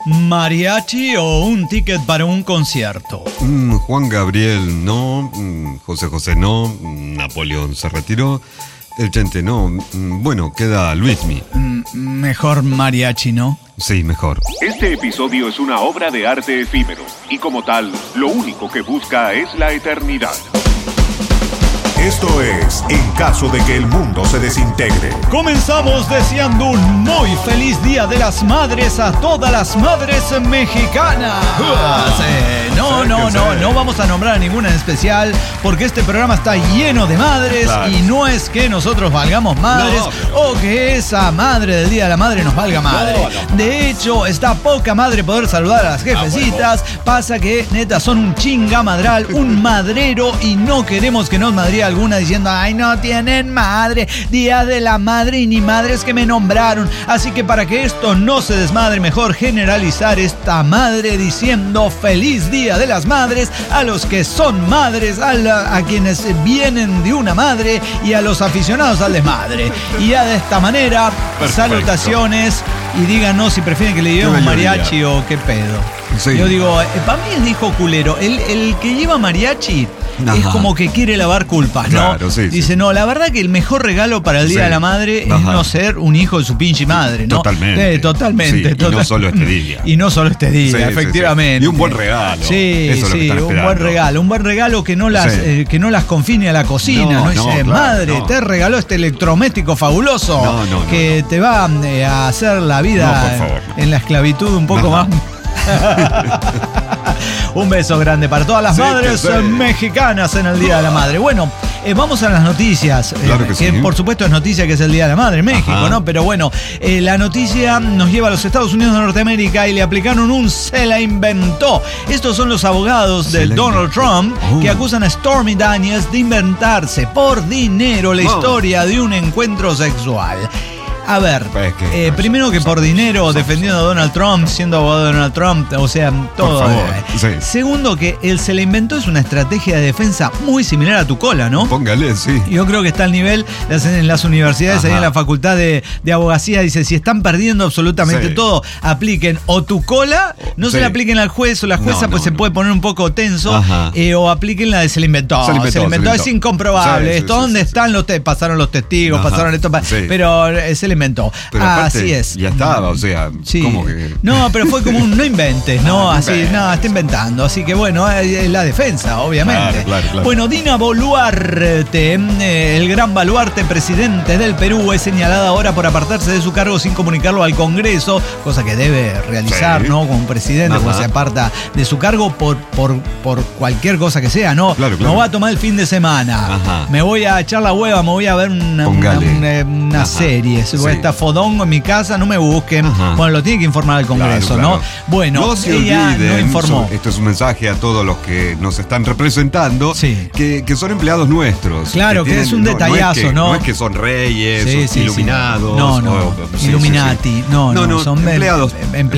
¿Mariachi o un ticket para un concierto? Juan Gabriel no, José José no, Napoleón se retiró, el Chente no. Bueno, queda Luismi. Mejor mariachi, ¿no? Sí, mejor. Este episodio es una obra de arte efímero y como tal, lo único que busca es la eternidad. Esto es En caso de que el mundo se desintegre. Comenzamos deseando un muy feliz Día de las Madres a todas las madres mexicanas. No vamos a nombrar a ninguna en especial porque este programa está lleno de madres, claro. Y no es que nosotros valgamos madres o que esa madre del Día de la Madre nos valga madre. De hecho, está poca madre poder saludar a las jefecitas. Pasa que, neta, son un chingamadral, un madrero y no queremos que nos madríe alguna diciendo, ay, no tienen madre, Día de la Madre y ni madres que me nombraron. Así que para que esto no se desmadre, mejor generalizar esta madre diciendo feliz Día de las Madres a los que son madres, a quienes vienen de una madre y a los aficionados al desmadre. Y ya de esta manera, perfecto. Salutaciones y díganos si prefieren que le llevemos mariachi o qué pedo. Sí. Yo digo, para mí es hijo culero. El que lleva mariachi es como que quiere lavar culpas, ¿no? Claro, sí, dice, sí. No, la verdad que el mejor regalo para el Día de la Madre es no ser un hijo de su pinche madre, ¿no? Totalmente. Totalmente. Sí, y no solo este día. Y no solo este día, efectivamente. Sí. Y un buen regalo. Sí, eso sí, un buen regalo que no las confine a la cocina, ¿no? Dice, madre, te regaló este electrodoméstico fabuloso que te va a hacer la vida en la esclavitud un poco más. Un beso grande para todas las madres mexicanas en el Día de la Madre. Bueno, vamos a las noticias. Claro que por supuesto es noticia que es el Día de la Madre en México, ¿no? Pero bueno, la noticia nos lleva a los Estados Unidos de Norteamérica y le aplicaron un se la inventó. Estos son los abogados de Donald Trump que acusan a Stormy Daniels de inventarse por dinero la historia de un encuentro sexual. A ver, primero que por dinero, defendiendo a Donald Trump, siendo abogado de Donald Trump, o sea, todo. Por favor, sí. Segundo que el se le inventó es una estrategia de defensa muy similar a tu cola, ¿no? Póngale, sí. Yo creo que está al nivel, en las universidades, ahí en la facultad de abogacía, dice, si están perdiendo absolutamente todo, apliquen o tu cola, no se la apliquen al juez o la jueza, se puede poner un poco tenso, o apliquen la de se le inventó. Se le inventó, es incomprobable. ¿Dónde están los pasaron los testigos, pasaron esto? Pero se le inventó. Pero aparte, así es. Ya estaba, o sea, ¿cómo que? No, pero fue como un no inventes, ¿no? Así, está inventando. Así que bueno, es la defensa, obviamente. Claro. Bueno, Dina Boluarte, el gran baluarte presidente del Perú, es señalada ahora por apartarse de su cargo sin comunicarlo al Congreso, cosa que debe realizar, ¿no? Como presidente, cuando se aparta de su cargo por cualquier cosa que sea, ¿no? Claro. No va a tomar el fin de semana. Me voy a echar la hueva, me voy a ver una serie. Voy a estar fodongo en mi casa, no me busquen. Bueno, lo tiene que informar al Congreso, ¿no? Bueno, no se olviden, no informó. Esto es un mensaje a todos los que nos están representando, que son empleados nuestros. Claro, que es un detallazo, ¿no? No es que son reyes, iluminados. No, Illuminati. No, son empleados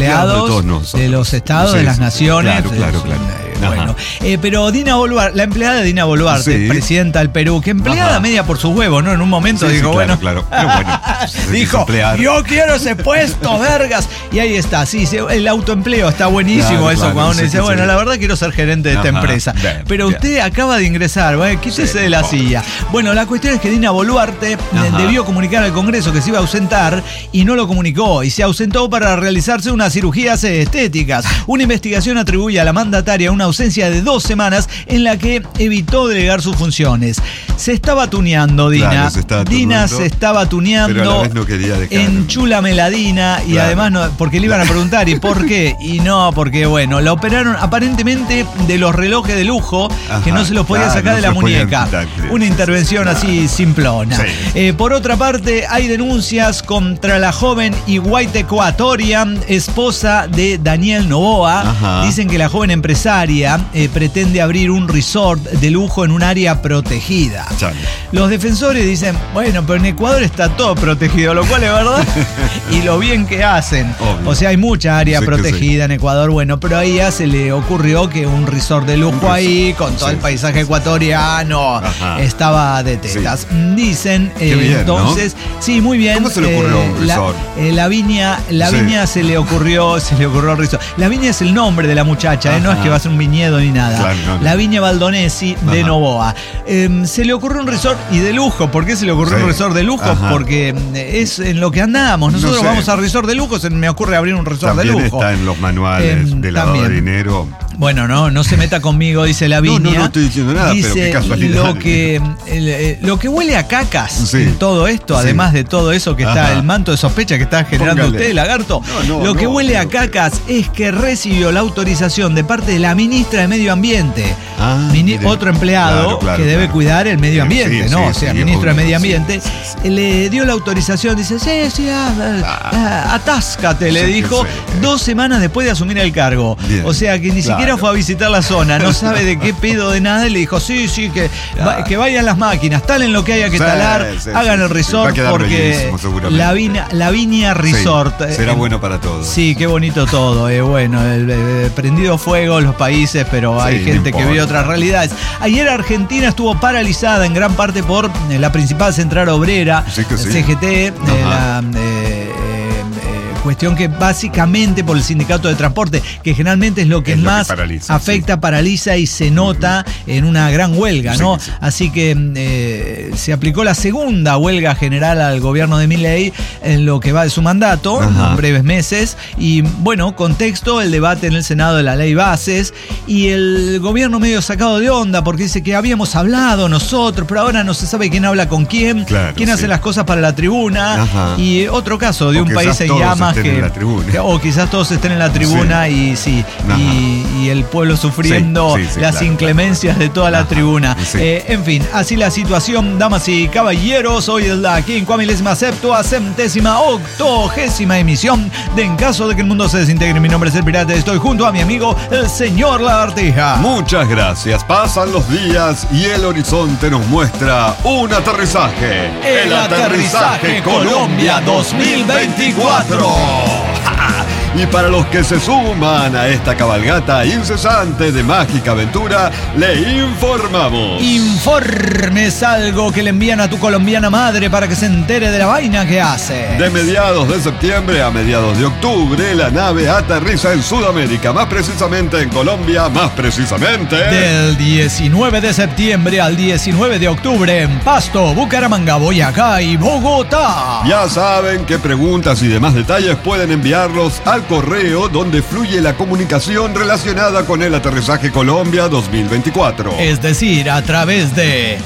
de los estados, de las naciones. Claro. Bueno, pero Dina Boluarte, la empleada de Dina Boluarte, presidenta del Perú, que empleada media por sus huevos, ¿no? En un momento dijo, claro. Pero bueno, dijo, yo quiero ese puesto, vergas. Y ahí está, el autoempleo está buenísimo, cuando uno dice, la verdad quiero ser gerente de esta empresa. Pero usted acaba de ingresar, quítese de la silla. Bueno, la cuestión es que Dina Boluarte debió comunicar al Congreso que se iba a ausentar y no lo comunicó. Y se ausentó para realizarse unas cirugías estéticas. Una investigación atribuye a la mandataria una ausencia de 2 semanas en la que evitó delegar sus funciones. Se estaba tuneando Dina. Dina se estaba tuneando. Pero a la vez no quería dejar. Enchúlame la Dina. Y además, porque le iban a preguntar, ¿y por qué? Y no, porque la operaron aparentemente de los relojes de lujo que no se los podía sacar de la muñeca. Una intervención así simplona. Por otra parte, hay denuncias contra la joven y guatecoatoria, esposa de Daniel Noboa. Dicen que la joven empresaria Italia pretende abrir un resort de lujo en un área protegida. Chale. Los defensores dicen, bueno, pero en Ecuador está todo protegido, lo cual es verdad, y lo bien que hacen. Obvio. O sea, hay mucha área Sí que protegida en Ecuador, bueno, pero ahí ya se le ocurrió que un resort de lujo ahí, con todo el paisaje ecuatoriano, estaba de tetas. Sí. Dicen, bien, entonces, ¿no? Sí, muy bien. ¿Cómo se le ocurrió un resort? La viña se le ocurrió al resort. La viña es el nombre de la muchacha, no es que va a ser un viñedo ni nada. Claro, no. La viña Baldonesi de Novoa. Se le ocurrió un resort y de lujo. ¿Por qué se le ocurrió un resort de lujo? Porque es en lo que andamos. Nosotros vamos a resort de lujo, se me ocurre abrir un resort también de lujo. Está en los manuales de lavado de dinero. Bueno, no se meta conmigo, dice la viña. No estoy diciendo nada, dice, pero qué casualidad. Lo que huele a cacas en todo esto, además de todo eso que está, el manto de sospecha que está generando usted, Lagarto, lo que huele a cacas es que recibió la autorización de parte de la ministra de Medio Ambiente. Otro empleado que debe cuidar el medio ambiente, ¿no? O sea, ministro de Medio Ambiente, le dio la autorización, dice, sí, atáscate, le dijo, 2 semanas después de asumir el cargo. Bien. O sea, que ni siquiera fue a visitar la zona, no sabe de qué pedo de nada, y le dijo, sí, que vayan las máquinas, talen lo que haya que talar, hagan el resort, porque la viña resort. Será bueno para todos. Sí, qué bonito todo, bueno, prendido fuego los países, pero hay gente que vive otras realidades. Ayer Argentina estuvo paralizada en gran parte por la principal central obrera, CGT, cuestión que básicamente por el sindicato de transporte, que generalmente es lo que más afecta, paraliza y se nota en una gran huelga, ¿no? Así que se aplicó la segunda huelga general al gobierno de Milei en lo que va de su mandato, en breves meses, y bueno, contexto, el debate en el Senado de la ley bases, y el gobierno medio sacado de onda porque dice que habíamos hablado nosotros, pero ahora no se sabe quién habla con quién, quién hace las cosas para la tribuna, y otro caso de un país en llamas o quizás todos estén en la tribuna y el pueblo sufriendo las inclemencias de toda la tribuna. En fin, así la situación, damas y caballeros. Hoy es la 57ª emisión de En Caso de que el Mundo se Desintegre. Mi nombre es El Pirata, estoy junto a mi amigo el señor Lagartija. Muchas gracias. Pasan los días y el horizonte nos muestra un aterrizaje. El aterrizaje Colombia 2024. Y para los que se suman a esta cabalgata incesante de mágica aventura, le informamos. Informes, algo que le envían a tu colombiana madre para que se entere de la vaina que hace. De mediados de septiembre a mediados de octubre, la nave aterriza en Sudamérica, más precisamente en Colombia, más precisamente... Del 19 de septiembre al 19 de octubre en Pasto, Bucaramanga, Boyacá y Bogotá. Ya saben qué preguntas y demás detalles pueden enviarlos al correo donde fluye la comunicación relacionada con el aterrizaje Colombia 2024. Es decir, a través de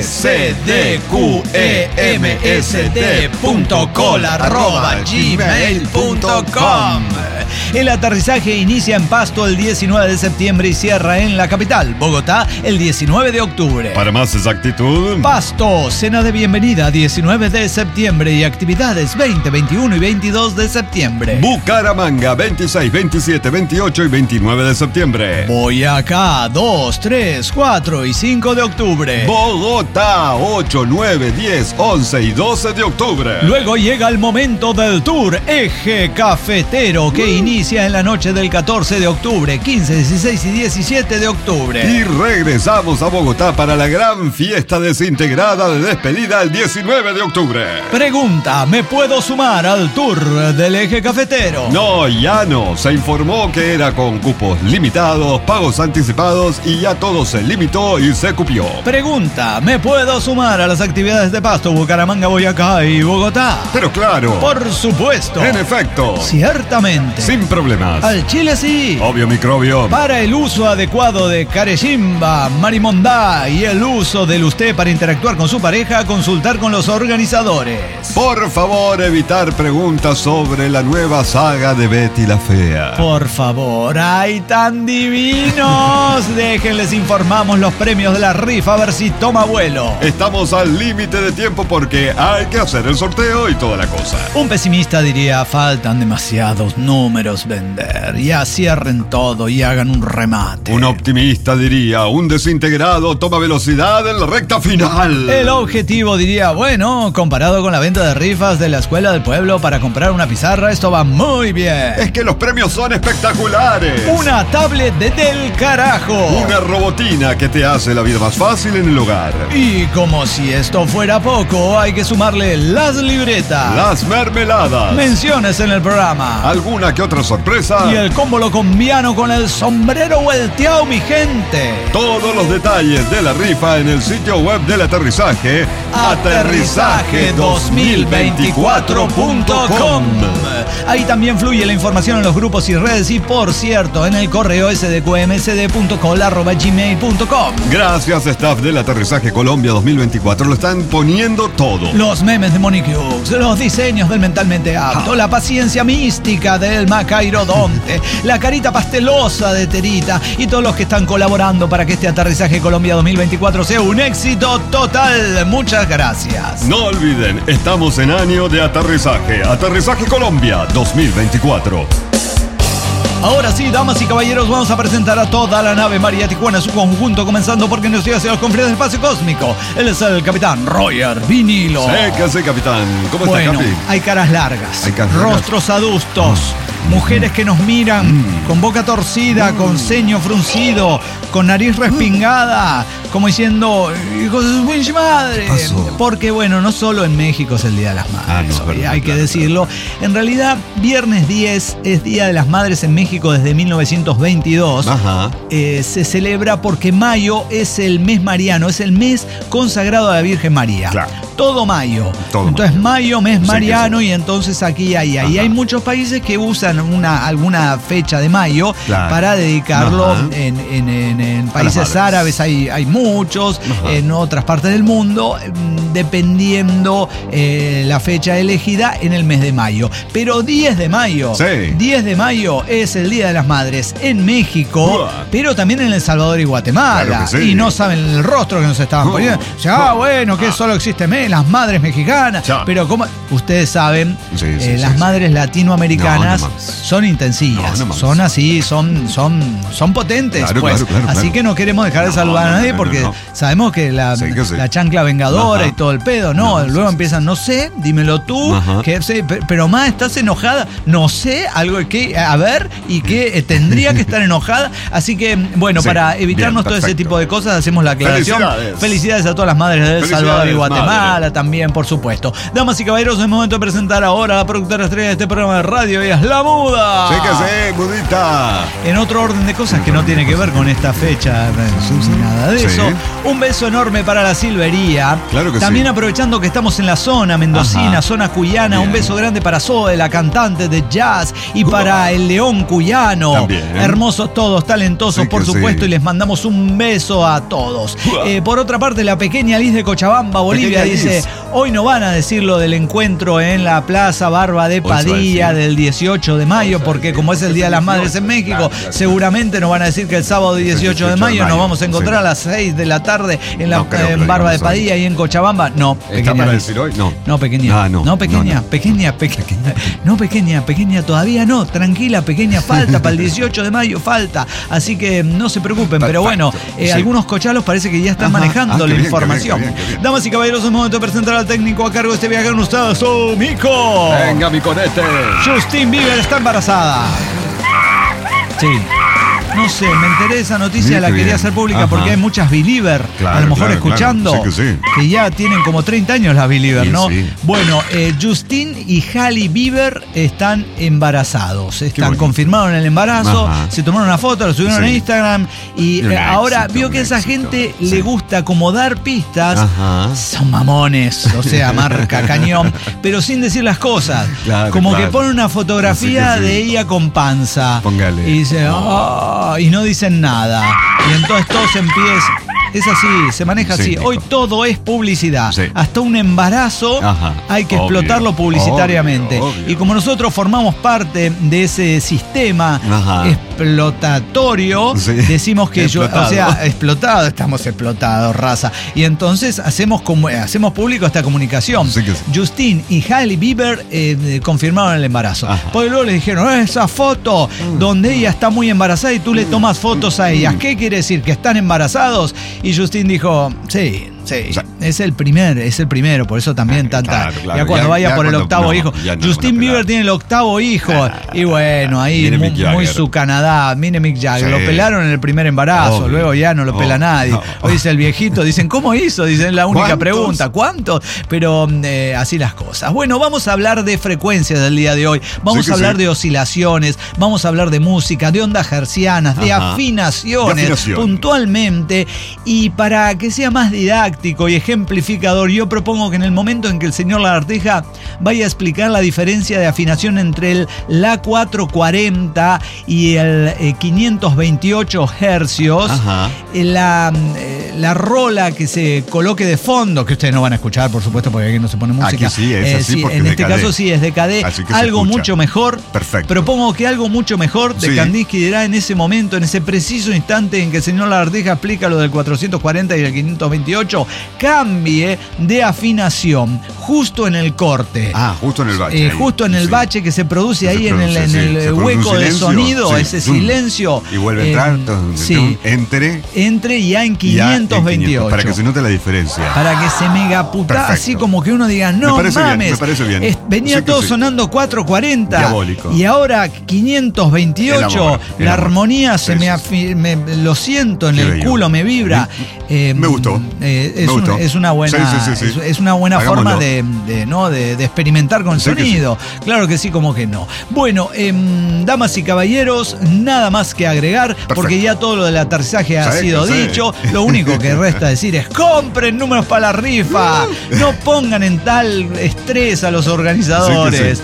sdqemsd.col@gmail.com. El aterrizaje inicia en Pasto el 19 de septiembre y cierra en la capital, Bogotá, el 19 de octubre. Para más exactitud, Pasto, cena de bienvenida 19 de septiembre y actividades 20, 21 y 22 de septiembre. Bucaramanga 26, 27, 28 y 29 de septiembre. Boyacá 2, 3, 4 y 5 de octubre. Bogotá 8, 9, 10, 11 y 12 de octubre. Luego llega el momento del tour Eje Cafetero que inicia en la noche del 14 de octubre, 15, 16 y 17 de octubre. Y regresamos a Bogotá para la gran fiesta desintegrada de despedida el 19 de octubre. Pregunta, ¿me puedo sumar al tour del Eje Cafetero? No, ya no. Se informó que era con cupos limitados, pagos anticipados y ya todo se limitó y se cupió. Pregunta, ¿me puedo sumar a las actividades de Pasto, Bucaramanga, Boyacá y Bogotá? Pero claro. Por supuesto. En efecto. Ciertamente. Sin problemas. Al chile sí. Obvio microbio. Para el uso adecuado de Carechimba, Marimondá y el uso del usted para interactuar con su pareja, consultar con los organizadores. Por favor, evitar preguntas sobre la nueva saga de Betty la Fea. Por favor, ¡ay, tan divinos! Déjenles informamos los premios de la rifa a ver si toma vuelo. Estamos al límite de tiempo porque hay que hacer el sorteo y toda la cosa. Un pesimista diría, faltan demasiados números, queremos vender. Ya cierren todo y hagan un remate. Un optimista diría, un desintegrado toma velocidad en la recta final. El objetivo diría, bueno, comparado con la venta de rifas de la escuela del pueblo para comprar una pizarra, esto va muy bien. Es que los premios son espectaculares. Una tablet del carajo. Una robotina que te hace la vida más fácil en el hogar. Y como si esto fuera poco, hay que sumarle las libretas, las mermeladas, menciones en el programa, alguna que otra sorpresa y el combo colombiano con el sombrero vuelteado, mi gente. Todos los detalles de la rifa en el sitio web del aterrizaje, aterrizaje2024.com. Ahí también fluye la información en los grupos y redes y, por cierto, en el correo sdqmsd.col@gmail.com. Gracias, staff del Aterrizaje Colombia 2024. Lo están poniendo todo. Los memes de Monique Hughes, los diseños del mentalmente apto, la paciencia mística del Macairodonte, la carita pastelosa de Terita y todos los que están colaborando para que este Aterrizaje Colombia 2024 sea un éxito total. Muchas gracias. No olviden, estamos en año de aterrizaje. Aterrizaje Colombia 2024. Ahora sí, damas y caballeros, vamos a presentar a toda la nave María Tijuana, su conjunto, comenzando porque nos lleva hacia los confines del espacio cósmico. Él es el capitán Roger Vinilo. Séquese, capitán. ¿Cómo está, Capi? Hay caras largas, rostros adustos, mujeres que nos miran con boca torcida, con ceño fruncido, con nariz respingada, como diciendo, hijos de su pinche madre. Porque, bueno, no solo en México es el Día de las Madres, hay que decirlo. En realidad, viernes 10 es Día de las Madres en México desde 1922. Se celebra porque mayo es el mes mariano, es el mes consagrado a la Virgen María. Claro. Todo mayo. Entonces mayo, mes mariano, y entonces aquí hay muchos países que usan alguna fecha de mayo para dedicarlo. En países árabes hay muchos, en otras partes del mundo, dependiendo la fecha elegida en el mes de mayo. Pero 10 de mayo es el Día de las Madres en México, pero también en El Salvador y Guatemala. Claro que sí. Y no saben el rostro que nos estaban poniendo. O sea, bueno, que solo existen las madres mexicanas. Pero como ustedes saben, las madres latinoamericanas son intensivas. Son así, son potentes. Claro. Así que no queremos dejar de saludar a nadie porque sabemos que la chancla vengadora y todo el pedo, luego empiezan, no sé, dímelo tú, pero ma, ¿estás enojada? No sé, algo que, a ver, y que tendría que estar enojada. Así que, bueno, para evitarnos todo ese tipo de cosas, hacemos la aclaración. Felicidades a todas las madres de El Salvador y Guatemala también, por supuesto. Damas y caballeros, es momento de presentar ahora a la productora estrella de este programa de radio. Ella es La Muda. Mudita. En otro orden de cosas que no tiene que ver con esta fecha, nada de eso. Un beso enorme para la Silvería. Claro que también aprovechando que estamos en la zona mendocina, zona cuyana, un beso grande para Zoe, la cantante de jazz, y para el León cuyano. También. Hermosos todos, talentosos, por supuesto, y les mandamos un beso a todos. Por otra parte, la pequeña Liz de Cochabamba, Bolivia, dice, hoy no van a decir lo del encuentro en la Plaza Barba de Padilla del 18 de mayo, porque como es el Día de las Madres en México, seguramente nos van a decir que el sábado 18 de mayo nos vamos a encontrar a las 6 de la tarde en la Barba de Padilla y en Cochabamba. No, ¿está para decir hoy? No, pequeña. Pequeña, todavía no. Tranquila, pequeña, falta para el 18 de mayo, falta. Así que no se preocupen. Pero bueno, algunos cochalos parece que ya están manejando la información. Qué bien. Damas y caballeros, es momento de presentar al técnico a cargo de este viaje con ustedes, Mico. Venga, mi conete. Justin Bieber está embarazada. Sí. No sé, me enteré de esa noticia, la quería hacer pública porque hay muchas Believer, a lo mejor escuchando, que ya tienen como 30 años las Believer, ¿no? Bueno, Justin y Hailey Bieber están embarazados, confirmaron el embarazo, se tomaron una foto, lo subieron a Instagram y ahora vio que a esa gente le gusta como dar pistas, son mamones, o sea, marca cañón, pero sin decir las cosas, como que pone una fotografía de ella con panza. Póngale. Y dice, y no dicen nada. Y entonces todos empiezan. Es así, se maneja así. Nico. Hoy todo es publicidad. Sí. Hasta un embarazo hay que explotarlo publicitariamente. Obvio. Y como nosotros formamos parte de ese sistema explotatorio, decimos que explotado, estamos explotados, raza. Y entonces hacemos público esta comunicación. Sí. Justin y Hailey Bieber confirmaron el embarazo. Porque luego le dijeron, esa foto donde ella está muy embarazada y tú le tomas fotos a ellas. ¿Qué quiere decir? ¿Que están embarazados? Y Justin dijo, sí, es el primero, por eso también tanta. Claro. Ya cuando vaya por el octavo hijo. Justin Bieber tiene el octavo hijo. Y bueno, ahí muy su Canadá. Mire Mick Jagger. Lo pelaron en el primer embarazo, luego ya no lo pela nadie. Hoy dice el viejito, dicen, ¿cómo hizo? Dicen, la única pregunta, ¿cuántos? Pero así las cosas. Bueno, vamos a hablar de frecuencias del día de hoy. Vamos a hablar de oscilaciones, vamos a hablar de música, de ondas hercianas, de afinaciones, puntualmente. Y para que sea más didáctico y ejemplificador, yo propongo que en el momento en que el señor Lagarteja vaya a explicar la diferencia de afinación entre el La 440 y el 528 hercios, la rola que se coloque de fondo, que ustedes no van a escuchar, por supuesto, porque aquí no se pone música. Aquí sí, es así, porque en este caso sí es de KD. Algo mucho mejor. Perfecto. Propongo que algo mucho mejor de Kandinsky dirá en ese momento, en ese preciso instante en que el señor Lagarteja explica lo del 440 y el 528, cambie de afinación justo en el corte. Justo en el bache. Justo en el bache que se produce ahí en el hueco de sonido, ese silencio. Y vuelve a entrar, entre ya en 528. Para que se note la diferencia. Para que se megaputa, así como que uno diga, no mames. Me parece bien. Venía todo sonando 440. Diabólico. Y ahora 528. La armonía me lo siento en el culo, me vibra. Me gustó. Es una buena forma de experimentar con el sonido. Claro que sí, como que no. Bueno, damas y caballeros, nada más que agregar, porque ya todo lo del aterrizaje ha sido dicho. Lo único que resta decir es: compren números para la rifa. No pongan en tal estrés a los organizadores.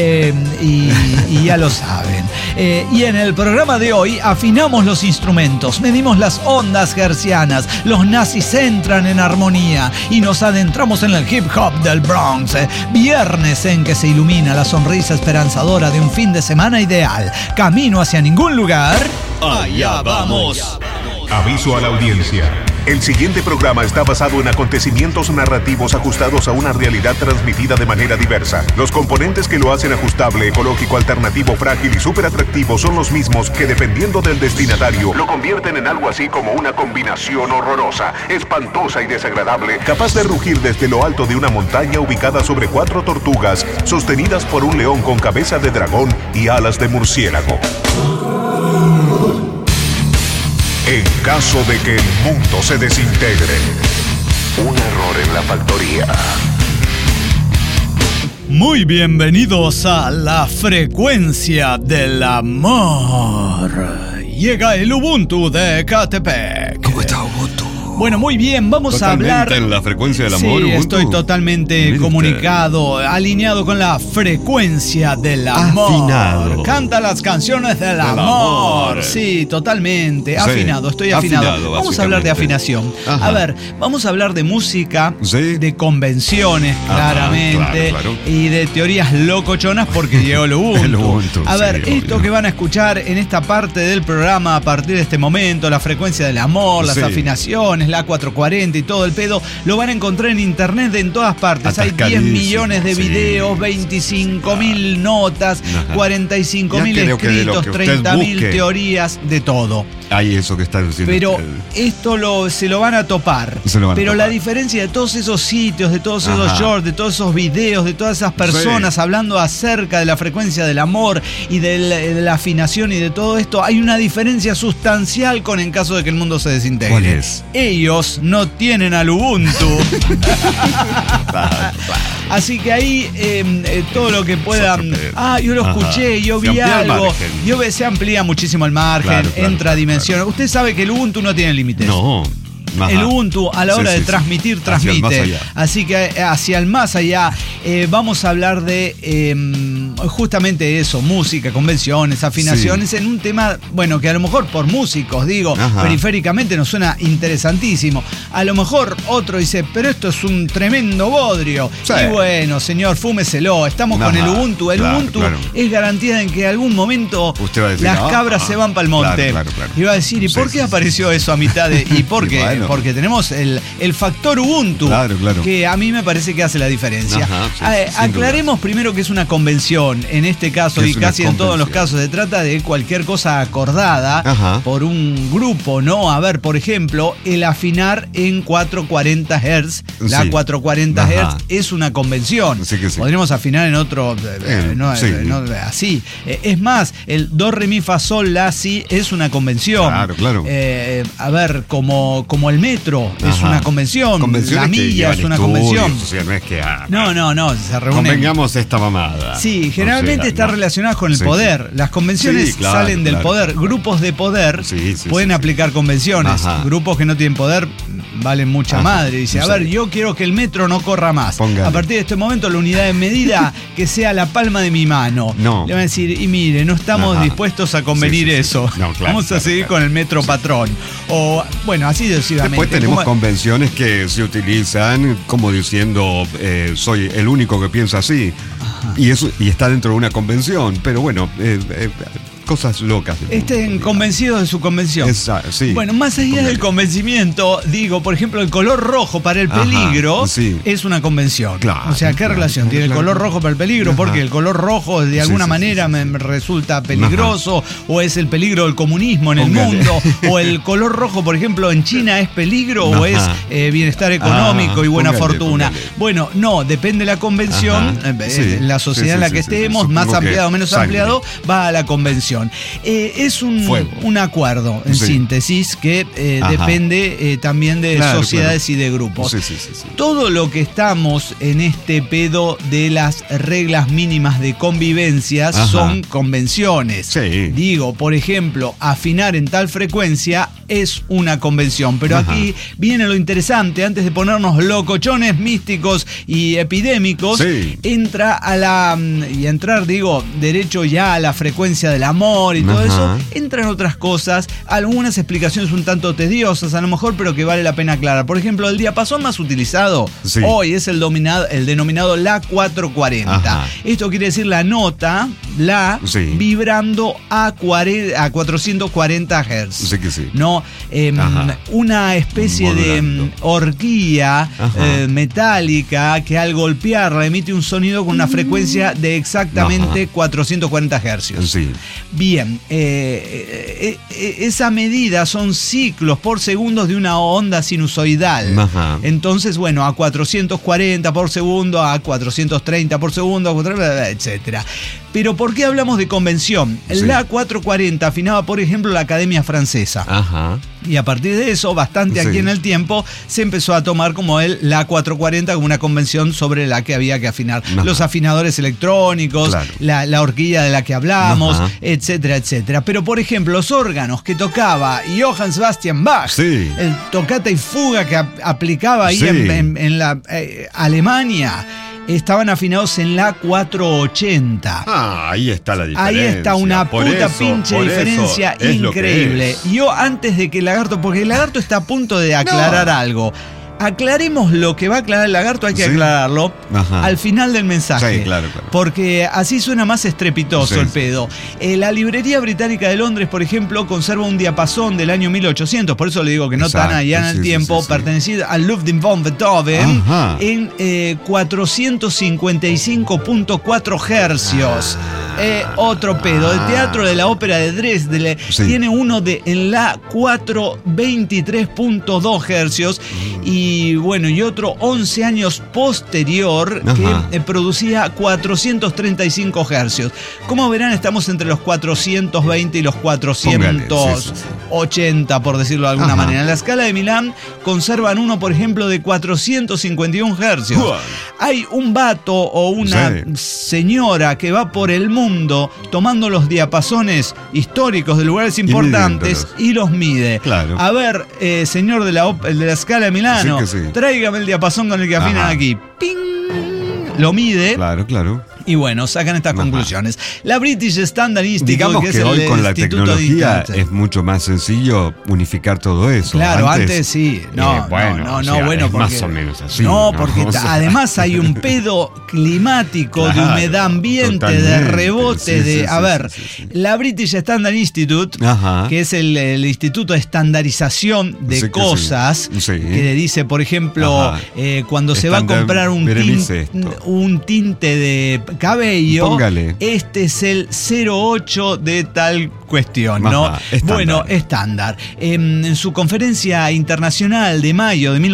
Y ya lo saben. Y en el programa de hoy afinamos los instrumentos, medimos las ondas hercianas, los nazis entran en armonía y nos adentramos en el hip hop del Bronx. Viernes en que se ilumina la sonrisa esperanzadora de un fin de semana ideal. Camino hacia ningún lugar. Allá vamos. Aviso a la audiencia. El siguiente programa está basado en acontecimientos narrativos ajustados a una realidad transmitida de manera diversa. Los componentes que lo hacen ajustable, ecológico, alternativo, frágil y súper atractivo son los mismos que, dependiendo del destinatario, lo convierten en algo así como una combinación horrorosa, espantosa y desagradable, capaz de rugir desde lo alto de una montaña ubicada sobre 4 tortugas, sostenidas por un león con cabeza de dragón y alas de murciélago. En caso de que el mundo se desintegre. Un error en la factoría. Muy bienvenidos a la frecuencia del amor. Llega el Ubuntu de Ecatepec. ¿Cómo está Ubuntu? Bueno, muy bien, vamos a hablar... en la frecuencia del amor, Sí, Ubuntu. estoy totalmente comunicado, alineado con la frecuencia del amor. Afinado. Canta las canciones del amor. Sí, totalmente. Afinado, estoy afinado. Vamos a hablar de afinación. Ajá. A ver, vamos a hablar de música, de convenciones, claramente, claro. y de teorías locochonas porque llegó el Ubuntu. El Ubuntu, a ver, sí, esto obvio. que van a escuchar en esta parte del programa a partir de este momento, la frecuencia del amor, las afinaciones, la 440 y todo el pedo, lo van a encontrar en internet en todas partes. Hay 10 millones de videos, 25.000 notas, 45.000 escritos, 30.000 teorías, de todo. Hay eso que está diciendo. Pero esto se lo van a topar. Pero la diferencia de todos esos sitios, de todos esos shorts, de todos esos videos, de todas esas personas hablando acerca de la frecuencia del amor y de la afinación y de todo esto, hay una diferencia sustancial con en caso de que el mundo se desintegre. ¿Cuál es? Ellos no tienen al Ubuntu. Así que ahí todo lo que puedan. Yo lo escuché, yo vi algo. Se amplía muchísimo el margen, entra a dimensión. Usted sabe que el Ubuntu no tiene límites. No. Ajá. El Ubuntu a la hora de transmitir, transmite. Así que hacia el más allá vamos a hablar de justamente eso, música, convenciones, afinaciones, en un tema, bueno, que a lo mejor por músicos, digo, periféricamente nos suena interesantísimo. A lo mejor otro dice, pero esto es un tremendo bodrio. Sí. Y bueno, señor, fúmeselo. Estamos con el Ubuntu. El Ubuntu es garantía de que en algún momento decir, las cabras se van para el monte. Claro. Y va a decir, ¿y por qué apareció eso a mitad de...? ¿Y por qué? Bueno. Porque tenemos el factor Ubuntu, que a mí me parece que hace la diferencia. Aclaremos primero que es una convención. En este caso, y casi en todos los casos, se trata de cualquier cosa acordada por un grupo, ¿no? A ver, por ejemplo, el afinar en 440 Hz. La 440 Hz es una convención. Podríamos afinar en otro... así. Es más, el do, re, mi, fa, sol, la, si es una convención. Claro. A ver, como el metro es una convención. La milla es una convención. O sea, no es que... No, se reúnen. Convengamos esta mamada. Sí, generalmente está relacionada con el poder. Las convenciones salen del poder. Grupos de poder pueden aplicar convenciones. Grupos que no tienen poder valen mucha madre. Dice, a ver, yo quiero que el metro no corra más. Póngale. A partir de este momento, la unidad de medida que sea la palma de mi mano. Le van a decir, y mire, no estamos dispuestos a convenir eso. Vamos a seguir con el metro patrón. O, bueno, así sucesivamente. Después tenemos convenciones que se utilizan como diciendo, soy el único que piensa así. Y está dentro de una convención. Pero bueno, cosas locas. Estén convencidos de su convención. Bueno, más allá del convencimiento, digo, por ejemplo, el color rojo para el peligro es una convención. O sea, ¿qué relación tiene el color rojo para el peligro? Porque el color rojo de alguna manera me resulta peligroso, o es el peligro del comunismo en el mundo, o el color rojo, por ejemplo, en China es peligro o es bienestar económico y buena fortuna. Bueno, no, depende de la convención, la sociedad en la que estemos, más ampliado o menos ampliado, va a la convención. Es un acuerdo, en síntesis, que depende también de sociedades y de grupos. Todo lo que estamos en este pedo de las reglas mínimas de convivencia son convenciones. Digo, por ejemplo, afinar en tal frecuencia es una convención. Pero aquí viene lo interesante. Antes de ponernos locochones, místicos y epidémicos, entrar, digo, derecho ya a la frecuencia del amor y todo eso, entran otras cosas, algunas explicaciones un tanto tediosas a lo mejor, pero que vale la pena aclarar. Por ejemplo, el diapasón más utilizado hoy es el denominado La 440. Esto quiere decir la nota, la, vibrando a 440 Hz. ¿No? Una especie de horquilla metálica que al golpearla emite un sonido con una frecuencia de exactamente 440 Hz. Bien, esa medida son ciclos por segundos de una onda sinusoidal. Entonces, bueno, a 440 por segundo, a 430 por segundo, etcétera. Pero ¿por qué hablamos de convención? La 440 afinaba, por ejemplo, la Academia Francesa. Y a partir de eso, bastante aquí en el tiempo, se empezó a tomar como la 440 como una convención sobre la que había que afinar. Los afinadores electrónicos, la horquilla de la que hablamos, etcétera, etcétera. Pero, por ejemplo, los órganos que tocaba Johann Sebastian Bach, el tocata y fuga que aplicaba ahí en la Alemania, estaban afinados en la 480. Ahí está la diferencia. Ahí está una pinche diferencia increíble. Yo antes de que el lagarto, porque el lagarto está a punto de aclarar algo. Aclaremos lo que va a aclarar el lagarto, hay que aclararlo al final del mensaje. Porque así suena más estrepitoso el pedo. La Librería Británica de Londres, por ejemplo, conserva un diapasón del año 1800, por eso le digo que no tan allá en el tiempo, pertenecido al Ludwig von Beethoven, en 455.4 hercios. Otro pedo. El Teatro de la Ópera de Dresde tiene uno en la 423.2 hercios. Y bueno, y otro 11 años posterior que producía 435 hercios. Como verán, estamos entre los 420 y los 480, por decirlo de alguna manera. En la escala de Milán conservan uno, por ejemplo, de 451 hercios. Hay un vato o una señora que va por el mundo mundo tomando los diapasones históricos de lugares importantes y los mide. Claro. A ver, señor de la Scala de Milano, Sí. tráigame el diapasón con el que afinan aquí. ¡Ping! Lo mide. Claro. Y bueno, sacan estas conclusiones. La British Standard Institute, Digamos que que es hoy el con la Instituto tecnología de es mucho más sencillo unificar todo eso. Claro, antes sí. No, es porque, más o menos así. No, porque además hay un pedo climático, de humedad ambiente, de rebote, la British Standard Institute, que es el Instituto de Estandarización de cosas, que le dice, por ejemplo, cuando se va a comprar un tinte de cabello, póngale. Este es el 08 de tal cuestión, ¿no? Estándar. Bueno, estándar. En su conferencia internacional de mayo de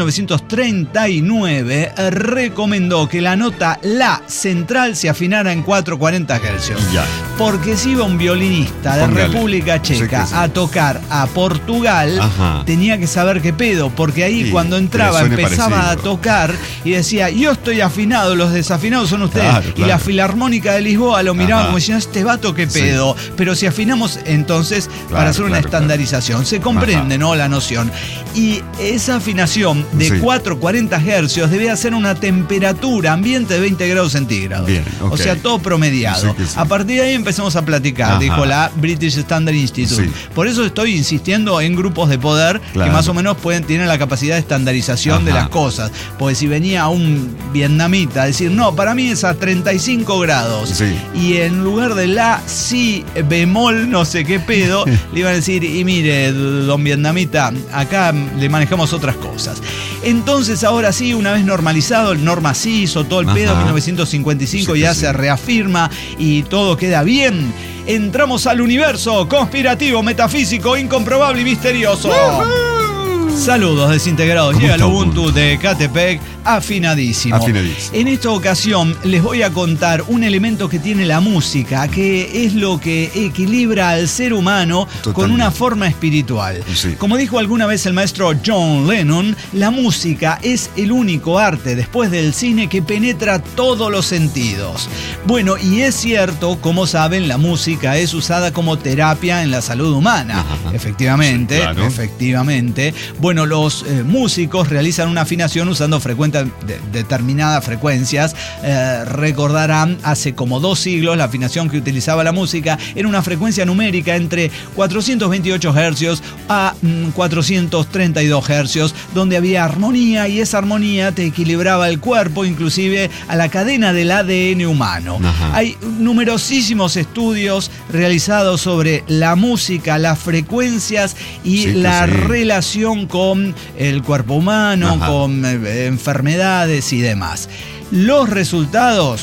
1939, recomendó que la nota La central se afinara en 440 Hz. Ya. Porque si iba un violinista de República Checa a tocar a Portugal, tenía que saber qué pedo, porque ahí cuando entraba empezaba a tocar y decía, yo estoy afinado, los desafinados son ustedes. Claro. Y la Filarmónica de Lisboa lo miraban como diciendo, este vato qué pedo. Pero si afinamos entonces para hacer una estandarización, se comprende, ¿no? La noción. Y esa afinación de 440 Hz debe hacer una temperatura ambiente de 20 grados centígrados. Bien, O sea, todo promediado. A partir de ahí empezamos a platicar, dijo la British Standard Institute. Por eso estoy insistiendo en grupos de poder que más o menos tienen la capacidad de estandarización de las cosas. Porque si venía un vietnamita a decir, no, para mí es a 35 grados. Y en lugar de la si bemol, no sé qué pedo, le iban a decir, y mire, don vietnamita, acá le manejamos otras cosas. Entonces, ahora sí, una vez normalizado, el norma sí hizo todo el pedo, 1955 ya se reafirma y todo queda bien. Entramos al universo conspirativo, metafísico, incomprobable y misterioso. Saludos desintegrados, llega el Ubuntu de Catepec afinadísimo. En esta ocasión les voy a contar un elemento que tiene la música, que es lo que equilibra al ser humano con una forma espiritual. Como dijo alguna vez el maestro John Lennon, la música es el único arte después del cine que penetra todos los sentidos. Bueno, y es cierto, como saben, la música es usada como terapia en la salud humana. Efectivamente, efectivamente. Bueno, los músicos realizan una afinación usando determinadas frecuencias. Recordarán, hace como 2 siglos, la afinación que utilizaba la música era una frecuencia numérica entre 428 Hz a 432 Hz, donde había armonía, y esa armonía te equilibraba el cuerpo, inclusive a la cadena del ADN humano. Hay numerosísimos estudios realizados sobre la música, las frecuencias y la relación con el cuerpo humano, con enfermedades y demás. Los resultados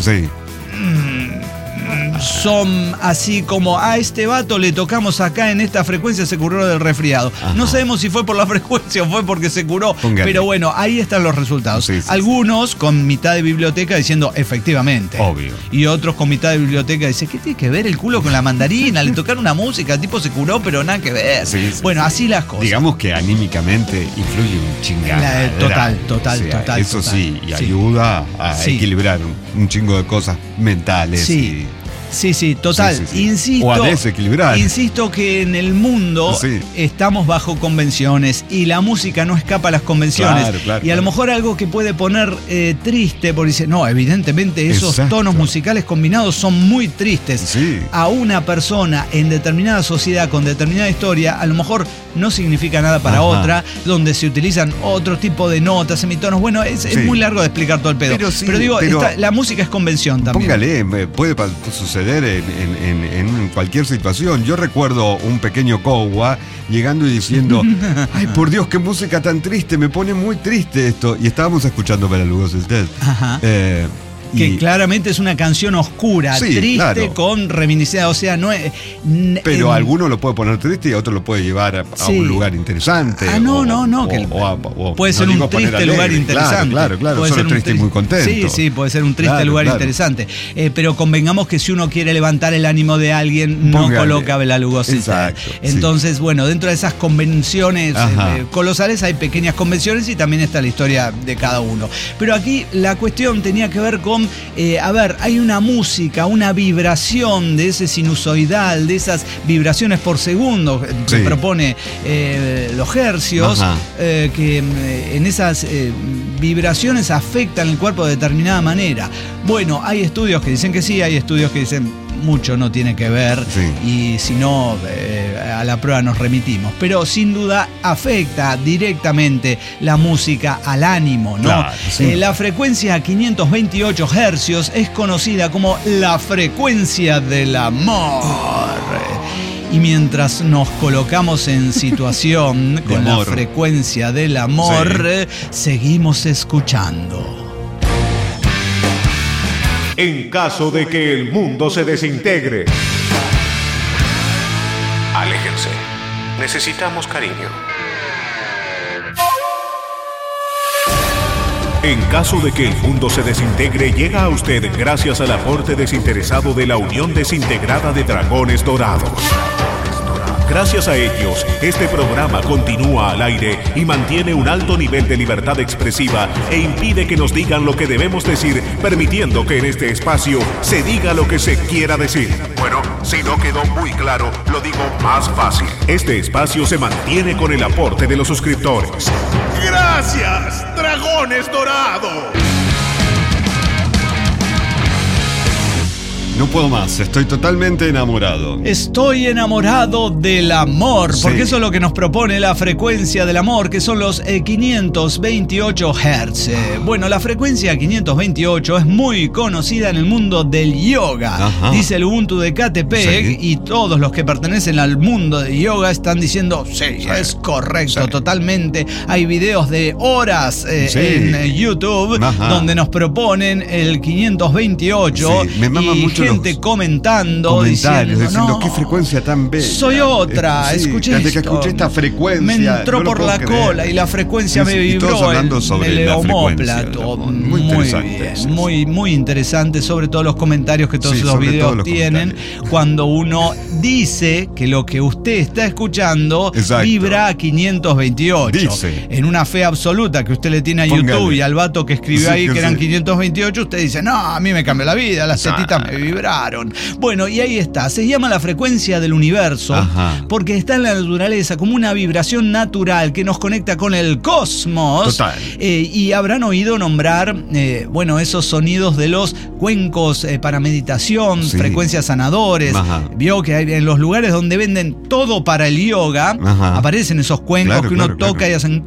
son así como, a este vato le tocamos acá en esta frecuencia, se curó del resfriado. No sabemos si fue por la frecuencia o fue porque se curó, pero bueno, ahí están los resultados. Algunos con mitad de biblioteca diciendo efectivamente. Obvio. Y otros con mitad de biblioteca dicen, ¿qué tiene que ver el culo con la mandarina? Le tocaron una música, el tipo se curó, pero nada que ver. Bueno, así las cosas. Digamos que anímicamente influye un chingada. Total. Eso sí, y ayuda a equilibrar un chingo de cosas mentales. Sí, total. Insisto, o a desequilibrar. Insisto que en el mundo estamos bajo convenciones y la música no escapa a las convenciones. Y a lo mejor algo que puede poner triste, porque dice, no, evidentemente esos tonos musicales combinados son muy tristes. A una persona en determinada sociedad con determinada historia, a lo mejor no significa nada para otra, donde se utilizan otro tipo de notas, semitonos. Bueno, es muy largo de explicar todo el pedo. Pero digo, la música es convención también. Póngale, puede suceder en cualquier situación. Yo recuerdo un pequeño Kowa llegando y diciendo, ay, por Dios, qué música tan triste, me pone muy triste esto. Y estábamos escuchando Bela Lugosi del TED. Que claramente es una canción oscura, triste, con reminiscencia, o sea, no es... Pero a alguno lo puede poner triste y a otro lo puede llevar a un lugar interesante. Puede ser un triste lugar interesante. Claro, puede solo ser triste y muy contento. Sí, puede ser un triste lugar interesante. Pero convengamos que si uno quiere levantar el ánimo de alguien, no coloca Bela Lugosi. Entonces, bueno, dentro de esas convenciones colosales hay pequeñas convenciones y también está la historia de cada uno. Pero aquí la cuestión tenía que ver con frecuencia, hay una música, una vibración de ese sinusoidal, de esas vibraciones por segundo que propone los hercios, que en esas vibraciones afectan el cuerpo de determinada manera. Bueno, hay estudios que dicen que sí, hay estudios que dicen mucho no tiene que ver, y si no, a la prueba nos remitimos. Pero sin duda afecta directamente la música al ánimo, ¿no? Claro, sí. La frecuencia 528 hercios es conocida como la frecuencia del amor. Y mientras nos colocamos en situación con la frecuencia del amor, seguimos escuchando. En caso de que el mundo se desintegre, aléjense. Necesitamos cariño. En caso de que el mundo se desintegre, llega a usted gracias al aporte desinteresado de la Unión Desintegrada de Dragones Dorados. Gracias a ellos, este programa continúa al aire y mantiene un alto nivel de libertad expresiva e impide que nos digan lo que debemos decir, permitiendo que en este espacio se diga lo que se quiera decir. Bueno, si no quedó muy claro, lo digo más fácil. Este espacio se mantiene con el aporte de los suscriptores. ¡Gracias, Dragones Dorados! No puedo más, estoy totalmente enamorado. Estoy enamorado del amor, porque eso es lo que nos propone la frecuencia del amor, que son los 528 Hz. Bueno, la frecuencia 528 es muy conocida en el mundo del yoga. Dice el Ubuntu de Catepec, y todos los que pertenecen al mundo de yoga están diciendo, es correcto, totalmente. Hay videos de horas en YouTube donde nos proponen el 528. Me mama mucho gente comentando, diciendo qué frecuencia tan bella. Soy otra, escuché desde esto. que escuché esta frecuencia. Me entró por la cola y la frecuencia me vibró en el omóplato. Muy bien, muy interesante, sobre todo los comentarios que todos los videos tienen, cuando uno dice que lo que usted está escuchando vibra a 528. En una fe absoluta que usted le tiene a YouTube y al vato que escribió ahí que eran 528, usted dice, no, a mí me cambió la vida, las tetitas me vibraron. Bueno, y ahí está, se llama la frecuencia del universo, porque está en la naturaleza como una vibración natural que nos conecta con el cosmos. Y habrán oído nombrar, esos sonidos de los cuencos para meditación, frecuencias sanadores. Vio que hay en los lugares donde venden todo para el yoga, aparecen esos cuencos que uno toca y hacen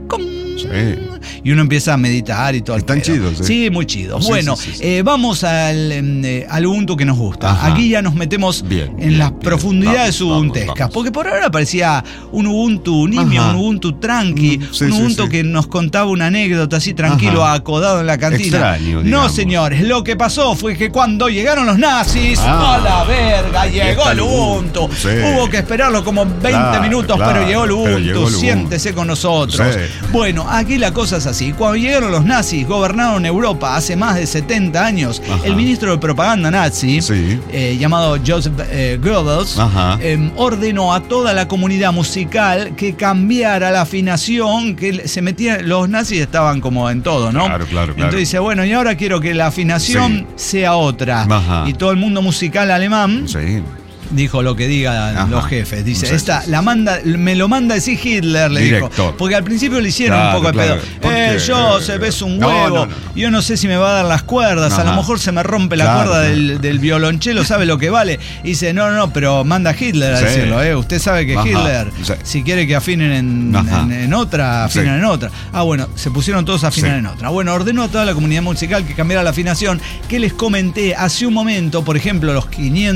y uno empieza a meditar y todo. Están chidos, Sí, muy chidos. Vamos al Ubuntu que nos gusta. Aquí ya nos metemos en las profundidades ubuntescas, porque por ahora parecía un Ubuntu nimio, un Ubuntu tranqui, un Ubuntu que nos contaba una anécdota así tranquilo, acodado en la cantina. Extraño, no, señores, lo que pasó fue que cuando llegaron los nazis, a la verga, llegó el Ubuntu. Hubo que esperarlo como 20 minutos, pero llegó el Ubuntu. Siéntese con nosotros. Bueno, aquí la cosa es así. Cuando llegaron los nazis, gobernaron Europa hace más de 70 años. El ministro de propaganda nazi, llamado Joseph Goebbels, ordenó a toda la comunidad musical que cambiara la afinación, que se metían. Los nazis estaban como en todo, ¿no? Claro. Entonces dice, bueno, y ahora quiero que la afinación sea otra. Y todo el mundo musical alemán dijo lo que digan los jefes. Dice, me lo manda decir Hitler, le dijo. Porque al principio le hicieron un poco de pedo. Joseph es un huevo. Yo no sé si me va a dar las cuerdas. A lo mejor se me rompe la cuerda del violonchelo, ¿sabe lo que vale? Y dice, no, pero manda a Hitler a decirlo. Usted sabe que Hitler, si quiere que afinen en otra, afinan en otra. Bueno, se pusieron todos a afinar en otra. Bueno, ordenó a toda la comunidad musical que cambiara la afinación, que les comenté hace un momento. Por ejemplo, los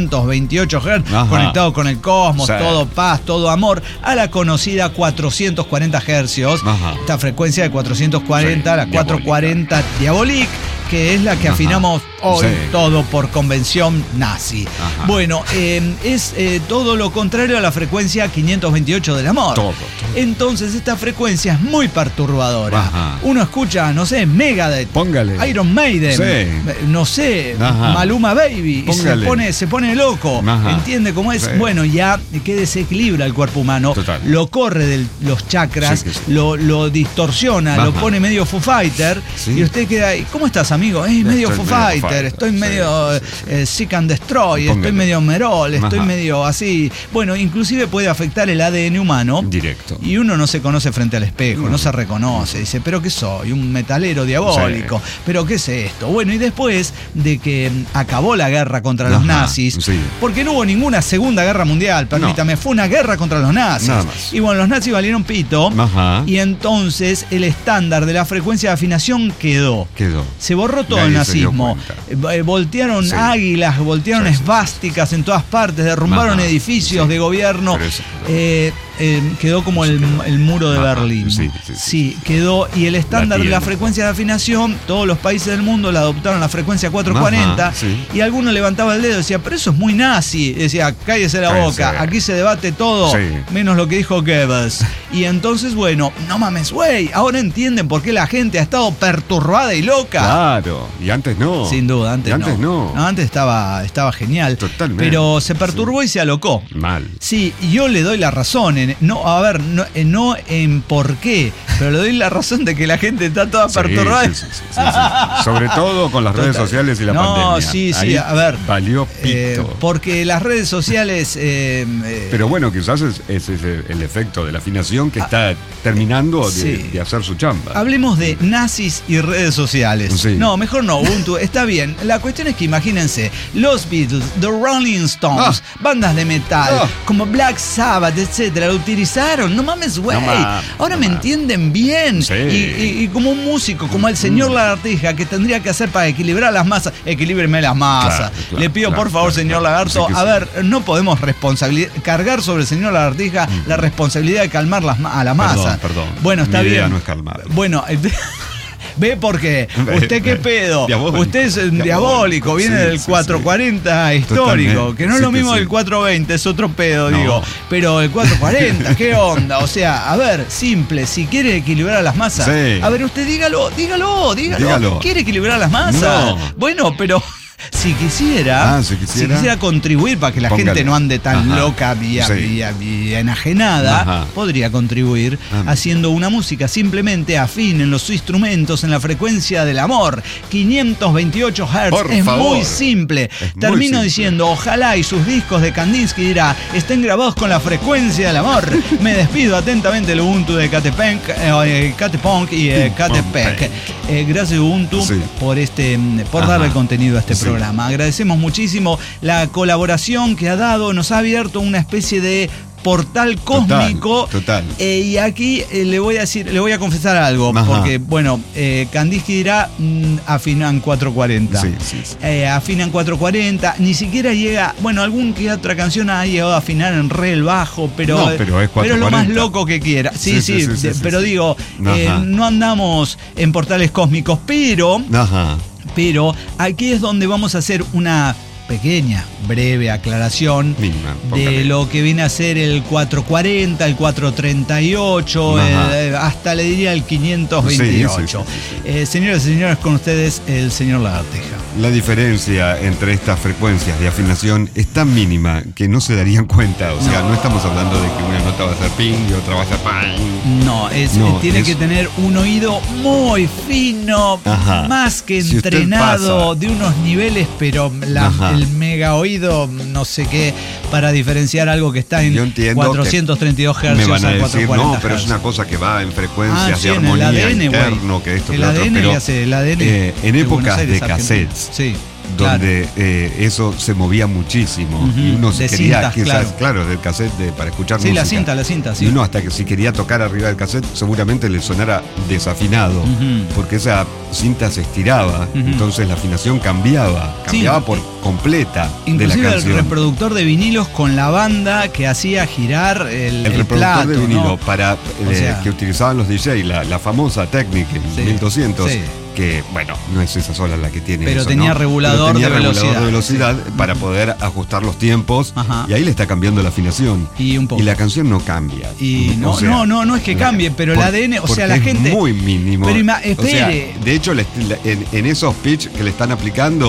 528 Hz conectado con el cosmos, todo paz, todo amor, a la conocida 440 hercios. Esta frecuencia de 440, la 440 Diabolique, que es la que afinamos hoy todo por convención nazi. Bueno, es todo lo contrario a la frecuencia 528 del amor. Entonces esta frecuencia es muy perturbadora. Uno escucha, no sé, Megadeth, Iron Maiden, no sé, Maluma Baby, y se pone loco. ¿Entiende cómo es? Bueno, ya que desequilibra el cuerpo humano, lo corre de los chakras, lo distorsiona, lo pone medio Foo Fighter, y usted queda ahí, ¿cómo estás, amigo? Medio Foo Fighter. Fighter, estoy medio Seek and Destroy, estoy medio Merol, estoy medio así. Bueno, inclusive puede afectar el ADN humano. Directo. Y uno no se conoce frente al espejo, no se reconoce. Dice, ¿pero qué soy? Un metalero diabólico. ¿Pero qué es esto? Bueno, y después de que acabó la guerra contra los nazis, porque no hubo ninguna segunda guerra mundial, permítame, fue una guerra contra los nazis. Y bueno, los nazis valieron pito. Y entonces el estándar de la frecuencia de afinación quedó. Se borró todo el nazismo. Voltearon águilas, voltearon esvásticas en todas partes, derrumbaron edificios de gobierno. Quedó como el muro de Berlín. Sí, quedó. Y el estándar de la frecuencia de afinación, todos los países del mundo la adoptaron la frecuencia 440. Y alguno levantaba el dedo y decía, pero eso es muy nazi. Decía, cállese la boca, aquí se debate todo, menos lo que dijo Goebbels. Y entonces, bueno, no mames, güey, ahora entienden por qué la gente ha estado perturbada y loca. Claro, y antes no. Sin duda, antes no. Antes estaba genial. Totalmente. Pero se perturbó y se alocó. Mal. Sí, y yo le doy la razón. No en por qué, pero le doy la razón de que la gente está toda perturbada. Sí. Sobre todo con las redes sociales y la pandemia. Ahí a ver. Valió pito. Porque las redes sociales. Pero bueno, quizás ese es el efecto de la afinación que está terminando de hacer su chamba. Hablemos de nazis y redes sociales. No, mejor no, Ubuntu. Está bien. La cuestión es que imagínense, los Beatles, The Rolling Stones, bandas de metal, como Black Sabbath, etcétera, lo utilizaron. No mames, güey. Ahora me entienden bien. Y como un músico, como el señor Lagartija, que tendría que hacer para equilibrar las masas, equilíbreme las masas. Le pido por favor, señor Lagarto, a ver, no podemos cargar sobre el señor Lagartija la responsabilidad de calmar a la masa. Perdón. Bueno, está bien. Mi idea no es calmar. Bueno, ¿ve por qué? ¿Usted qué pedo? Diabólico. Usted es diabólico, viene del 440 histórico, totalmente. Que no es lo mismo del 420, es otro pedo, digo. Pero el 440, ¿qué onda? O sea, a ver, simple, si quiere equilibrar las masas, a ver, usted dígalo. ¿Quiere equilibrar las masas? Bueno, pero si quisiera contribuir para que la gente no ande tan loca y enajenada, podría contribuir haciendo una música simplemente afín en los instrumentos en la frecuencia del amor, 528 Hz. Es muy simple. Termino diciendo, ojalá y sus discos de Kandinsky estén grabados con la frecuencia del amor. Me despido atentamente del Ubuntu de Catepunk y Catepec. Gracias Ubuntu por darle contenido a este programa. Agradecemos muchísimo la colaboración que ha dado, nos ha abierto una especie de portal cósmico. Total. Y aquí le voy a confesar algo, porque bueno, Kandinsky dirá afinan 440. Afinan 440, ni siquiera llega, bueno, algún que otra canción ha llegado a afinar en re el bajo, pero es 440. Pero lo más loco que quiera. Pero digo, no andamos en portales cósmicos, pero aquí es donde vamos a hacer una pequeña, breve aclaración de lo que viene a ser el 440, el 438, hasta le diría el 528. Señoras y señores, con ustedes el señor Lagartija. La diferencia entre estas frecuencias de afinación es tan mínima que no se darían cuenta. O sea, no estamos hablando de que una nota va a ser ping y otra va a ser pang. Tiene que tener un oído muy fino, más que entrenado, de unos niveles, pero el mega oído, no sé qué, para diferenciar algo que está en 432 Hz. Me van a decir, pero es una cosa que va en frecuencias de armonía interno, que esto, que lo otro. Pero en épocas de cassettes, donde eso se movía muchísimo y uno se quería, del cassette para escuchar música. La cinta. Y uno hasta que si quería tocar arriba del cassette seguramente le sonara desafinado, porque esa cinta se estiraba, entonces la afinación cambiaba por completa. Inclusive de la canción. El reproductor de vinilos con la banda que hacía girar el reproductor plato, de vinilo para que utilizaban los DJ, la famosa Technic 1200. Que, bueno, no es esa sola la que tiene pero eso, tenía regulador de velocidad para poder ajustar los tiempos. Y ahí le está cambiando la afinación. Y un poco. Y la canción no cambia. Y no es que cambie, pero el ADN, o sea, la gente. Es muy mínimo. Pero espere. O sea, de hecho, en esos pitch que le están aplicando,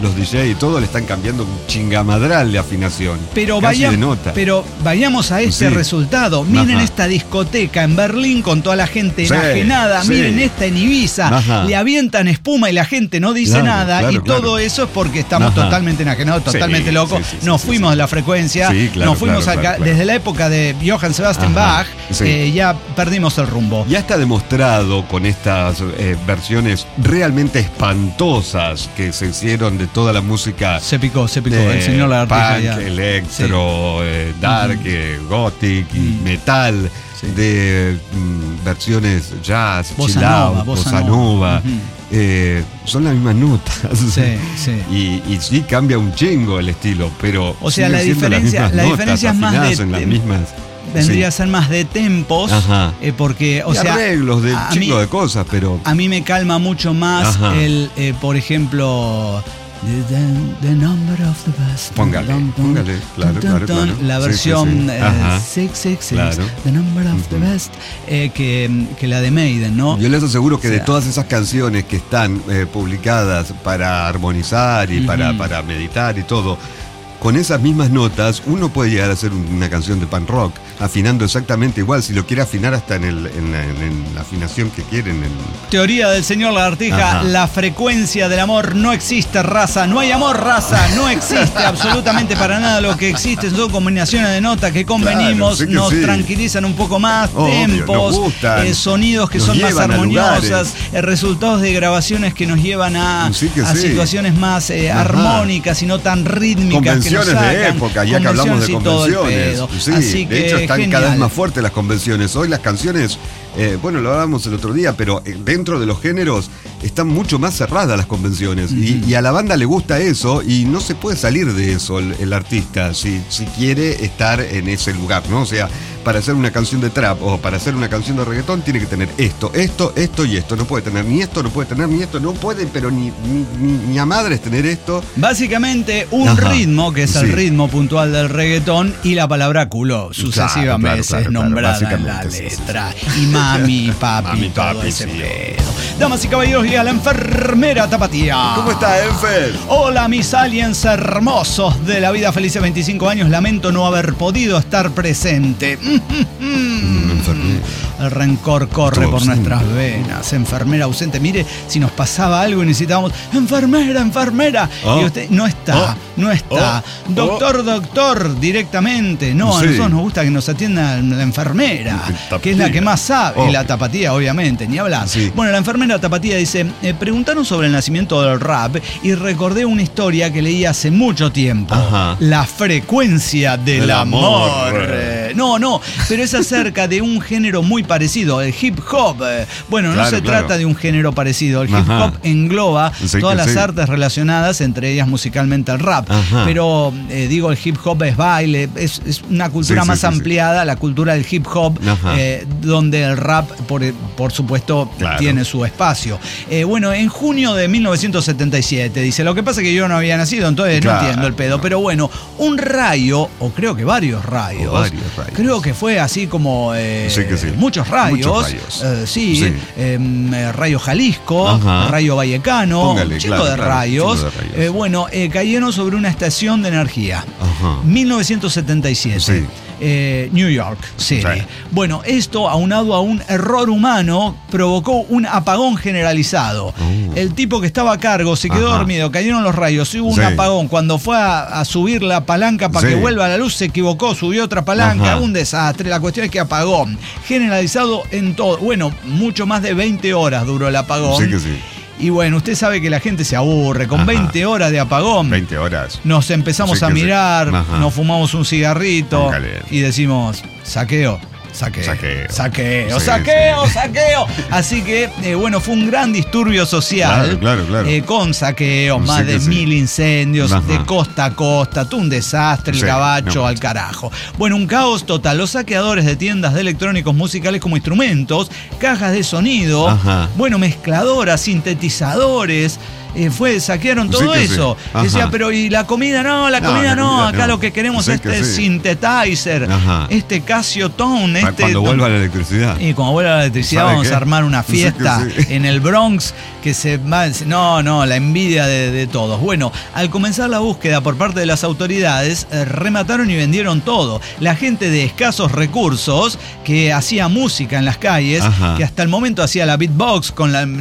los DJ y todo le están cambiando un chingamadral de afinación. Pero, de nota. Pero vayamos a este resultado. Miren esta discoteca en Berlín con toda la gente enajenada. Miren esta en Ibiza. Le avientan espuma y la gente no dice nada. Y todo eso es porque estamos totalmente enajenados, totalmente locos. Nos fuimos de la frecuencia. Nos fuimos acá. Desde la época de Johann Sebastian Bach, ya perdimos el rumbo. Ya está demostrado con estas versiones realmente espantosas que se hicieron de toda la música. Se picó el señor Lagartija. Punk, electro, dark, gothic y metal, de versiones jazz, chill out, bossa nova. Son las mismas notas. Y sí cambia un chingo el estilo, pero o sea, la diferencia es más de las mismas. Vendría a ser más de tempos, porque, o sea, arreglos de chingo de cosas, pero a mí me calma mucho más por ejemplo, The Number of the Best. Póngale, claro. La versión 666, The Number of the Best, que la de Maiden, ¿no? Yo les aseguro que de todas esas canciones que están publicadas para armonizar y para meditar y todo, con esas mismas notas, uno puede llegar a hacer una canción de punk rock, afinando exactamente igual, si lo quiere afinar hasta en la afinación que quieren. Teoría del señor Lagartija, la frecuencia del amor no existe, raza, no hay amor, raza, no existe absolutamente para nada. Lo que existe son combinaciones de notas que convenimos, nos tranquilizan un poco más, tempos, sonidos que son más armoniosas, resultados de grabaciones que nos llevan a situaciones más armónicas y no tan rítmicas. De época, ya que hablamos de convenciones. Así que de hecho están genial. Cada vez más fuertes las convenciones. Hoy las canciones, lo hablábamos el otro día, pero dentro de los géneros están mucho más cerradas las convenciones. Y a la banda le gusta eso y no se puede salir de eso el artista si quiere estar en ese lugar, ¿no? O sea, para hacer una canción de trap o para hacer una canción de reggaetón tiene que tener esto y esto. No puede tener ni esto, no puede tener ni esto, no puede, pero ni a madres tener esto. Básicamente un ritmo, que es el ritmo puntual del reggaetón, y la palabra culo sucesivamente nombrada en la letra. Y mami, papi, todo ese pedo. Damas y caballeros, y a la enfermera Tapatía. ¿Cómo está, Enfer? Hola, mis aliens hermosos de la vida. Felices 25 años. Lamento no haber podido estar presente. El rencor corre por nuestras venas. Enfermera ausente. Mire, si nos pasaba algo y necesitábamos enfermera. Y usted no está. Doctor, directamente. No, a nosotros nos gusta que nos atienda la enfermera, que es la que más sabe. Y la Tapatía, obviamente, ni hablar. Bueno, la enfermera Tapatía dice: preguntaron sobre el nacimiento del rap y recordé una historia que leí hace mucho tiempo. La frecuencia del amor. No, pero es acerca de un género muy parecido, el hip hop. Bueno, no se trata de un género parecido. El hip hop engloba todas las artes relacionadas, entre ellas musicalmente el rap. Pero digo, el hip hop es baile, es una cultura más ampliada, la cultura del hip hop, donde el rap, por supuesto, tiene su espacio. Bueno, en junio de 1977, dice, lo que pasa es que yo no había nacido, entonces no entiendo el pedo. Pero bueno, un rayo, o creo que varios rayos. Creo que fue así como muchos rayos. Rayo Jalisco, Rayo Vallecano, chico de rayos. Cayeron sobre una estación de energía. 1977. New York City. Bueno, esto aunado a un error humano provocó un apagón generalizado. El tipo que estaba a cargo se quedó dormido, cayeron los rayos, hubo un apagón. Cuando fue a subir la palanca para que vuelva a la luz, se equivocó, subió otra palanca, un desastre. La cuestión es que apagó generalizado en todo. Bueno, mucho más de 20 horas duró el apagón. Y bueno, usted sabe que la gente se aburre. Con 20 horas de apagón, 20 horas. Nos empezamos a mirar, nos fumamos un cigarrito y decimos, saqueo. Así que, fue un gran disturbio social. Claro. Con saqueos, más de 1000 incendios, de costa a costa, todo un desastre, el gabacho al carajo. Bueno, un caos total. Los saqueadores de tiendas de electrónicos musicales como instrumentos, cajas de sonido, mezcladoras, sintetizadores. Saquearon todo eso. Decía, pero ¿y la comida? No, la comida no. Acá lo que queremos es este synthesizer, este Casio Tone, Cuando vuelva la electricidad. Y cuando vuelva la electricidad vamos a armar una fiesta en el Bronx que se va... No, la envidia de todos. Bueno, al comenzar la búsqueda por parte de las autoridades, remataron y vendieron todo. La gente de escasos recursos que hacía música en las calles, que hasta el momento hacía la beatbox con la...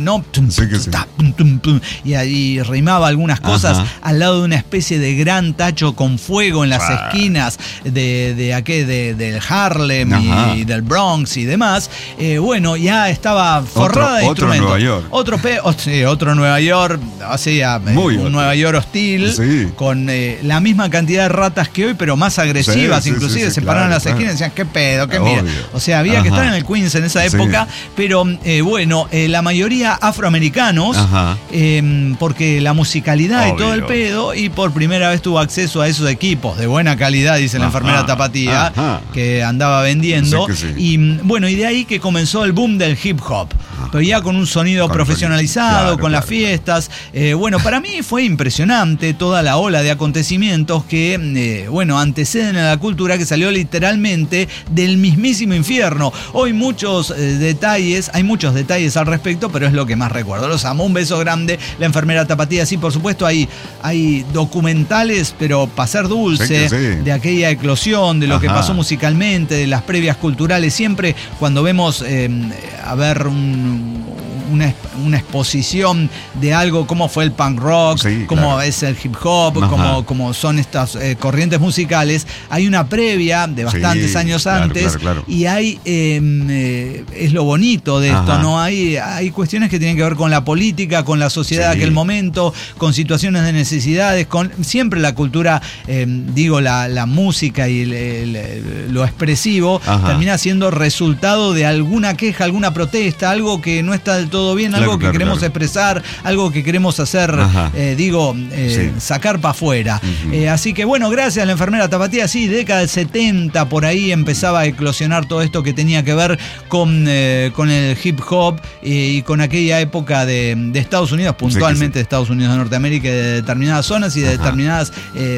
y ahí rimaba algunas cosas al lado de una especie de gran tacho con fuego en las esquinas del Harlem y del Bronx y demás. Bueno, ya estaba forrada de instrumentos. Otro Nueva York, un Nueva York hostil, con la misma cantidad de ratas que hoy, pero más agresivas, inclusive se paraban en las esquinas y decían, ¿qué pedo? ¿Qué mira? O sea, había que estar en el Queens en esa época, pero la mayoría afroamericanos, porque la musicalidad y todo el pedo, y por primera vez tuvo acceso a esos equipos de buena calidad, dice la enfermera Tapatía, que andaba vendiendo, y de ahí que comenzó el boom del hip hop, pero ya con un sonido profesionalizado, con las fiestas. Para mí fue impresionante toda la ola de acontecimientos que, anteceden a la cultura que salió literalmente del mismísimo infierno. Hoy hay muchos detalles al respecto, pero es lo que más recuerdo. Los amo, un beso grande, la enfermera Tapatía. Sí, por supuesto, hay documentales, pero para ser dulce, de aquella eclosión, de lo que pasó musicalmente, de las previas culturales. Siempre cuando vemos una exposición de algo como fue el punk rock, como es el hip hop, como son estas corrientes musicales, hay una previa de bastantes años antes, y hay es lo bonito de esto, ¿no? Hay cuestiones que tienen que ver con la política, con la sociedad de aquel momento, con situaciones de necesidades, con siempre la cultura, la música y lo expresivo termina siendo resultado de alguna queja, alguna protesta, algo que no está del todo bien, algo que queremos expresar, algo que queremos hacer, sacar para afuera. Así que gracias a la enfermera Tapatía. Sí, década del 70 por ahí empezaba a eclosionar todo esto que tenía que ver con el hip hop y con aquella época de Estados Unidos, puntualmente de Estados Unidos de Norteamérica, de determinadas zonas y de determinadas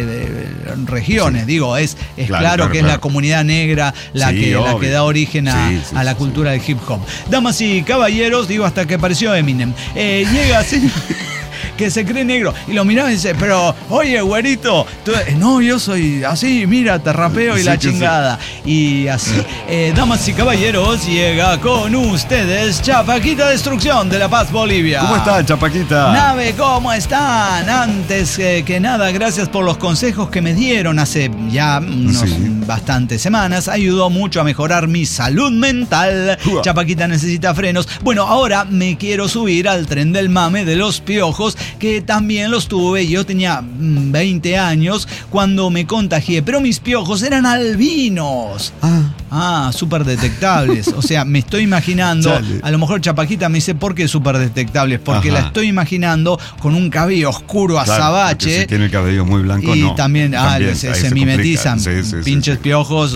regiones. Es claro que es la comunidad negra la que da origen a la cultura del hip hop. Damas y caballeros, hasta que apareció Eminem. Llega así, que se cree negro, y lo miraba y dice, pero, oye, güerito, no, yo soy así, mira, te rapeo y la chingada. Y así. Damas y caballeros, llega con ustedes Chapaquita Destrucción de La Paz, Bolivia. ¿Cómo están, Chapaquita? Nave, ¿cómo están? Antes que nada, gracias por los consejos que me dieron hace ya bastantes semanas. Ayudó mucho a mejorar mi salud mental. Chapaquita necesita frenos. Ahora me quiero subir al tren del mame de los piojos, que también los tuve. Yo tenía 20 años cuando me contagié, pero mis piojos eran albinos. Súper detectables. O sea, me estoy imaginando, a lo mejor Chapaquita me dice, ¿por qué súper detectables? Porque la estoy imaginando con un cabello oscuro azabache. Si tiene el cabello muy blanco, y también se mimetizan, pinches piojos,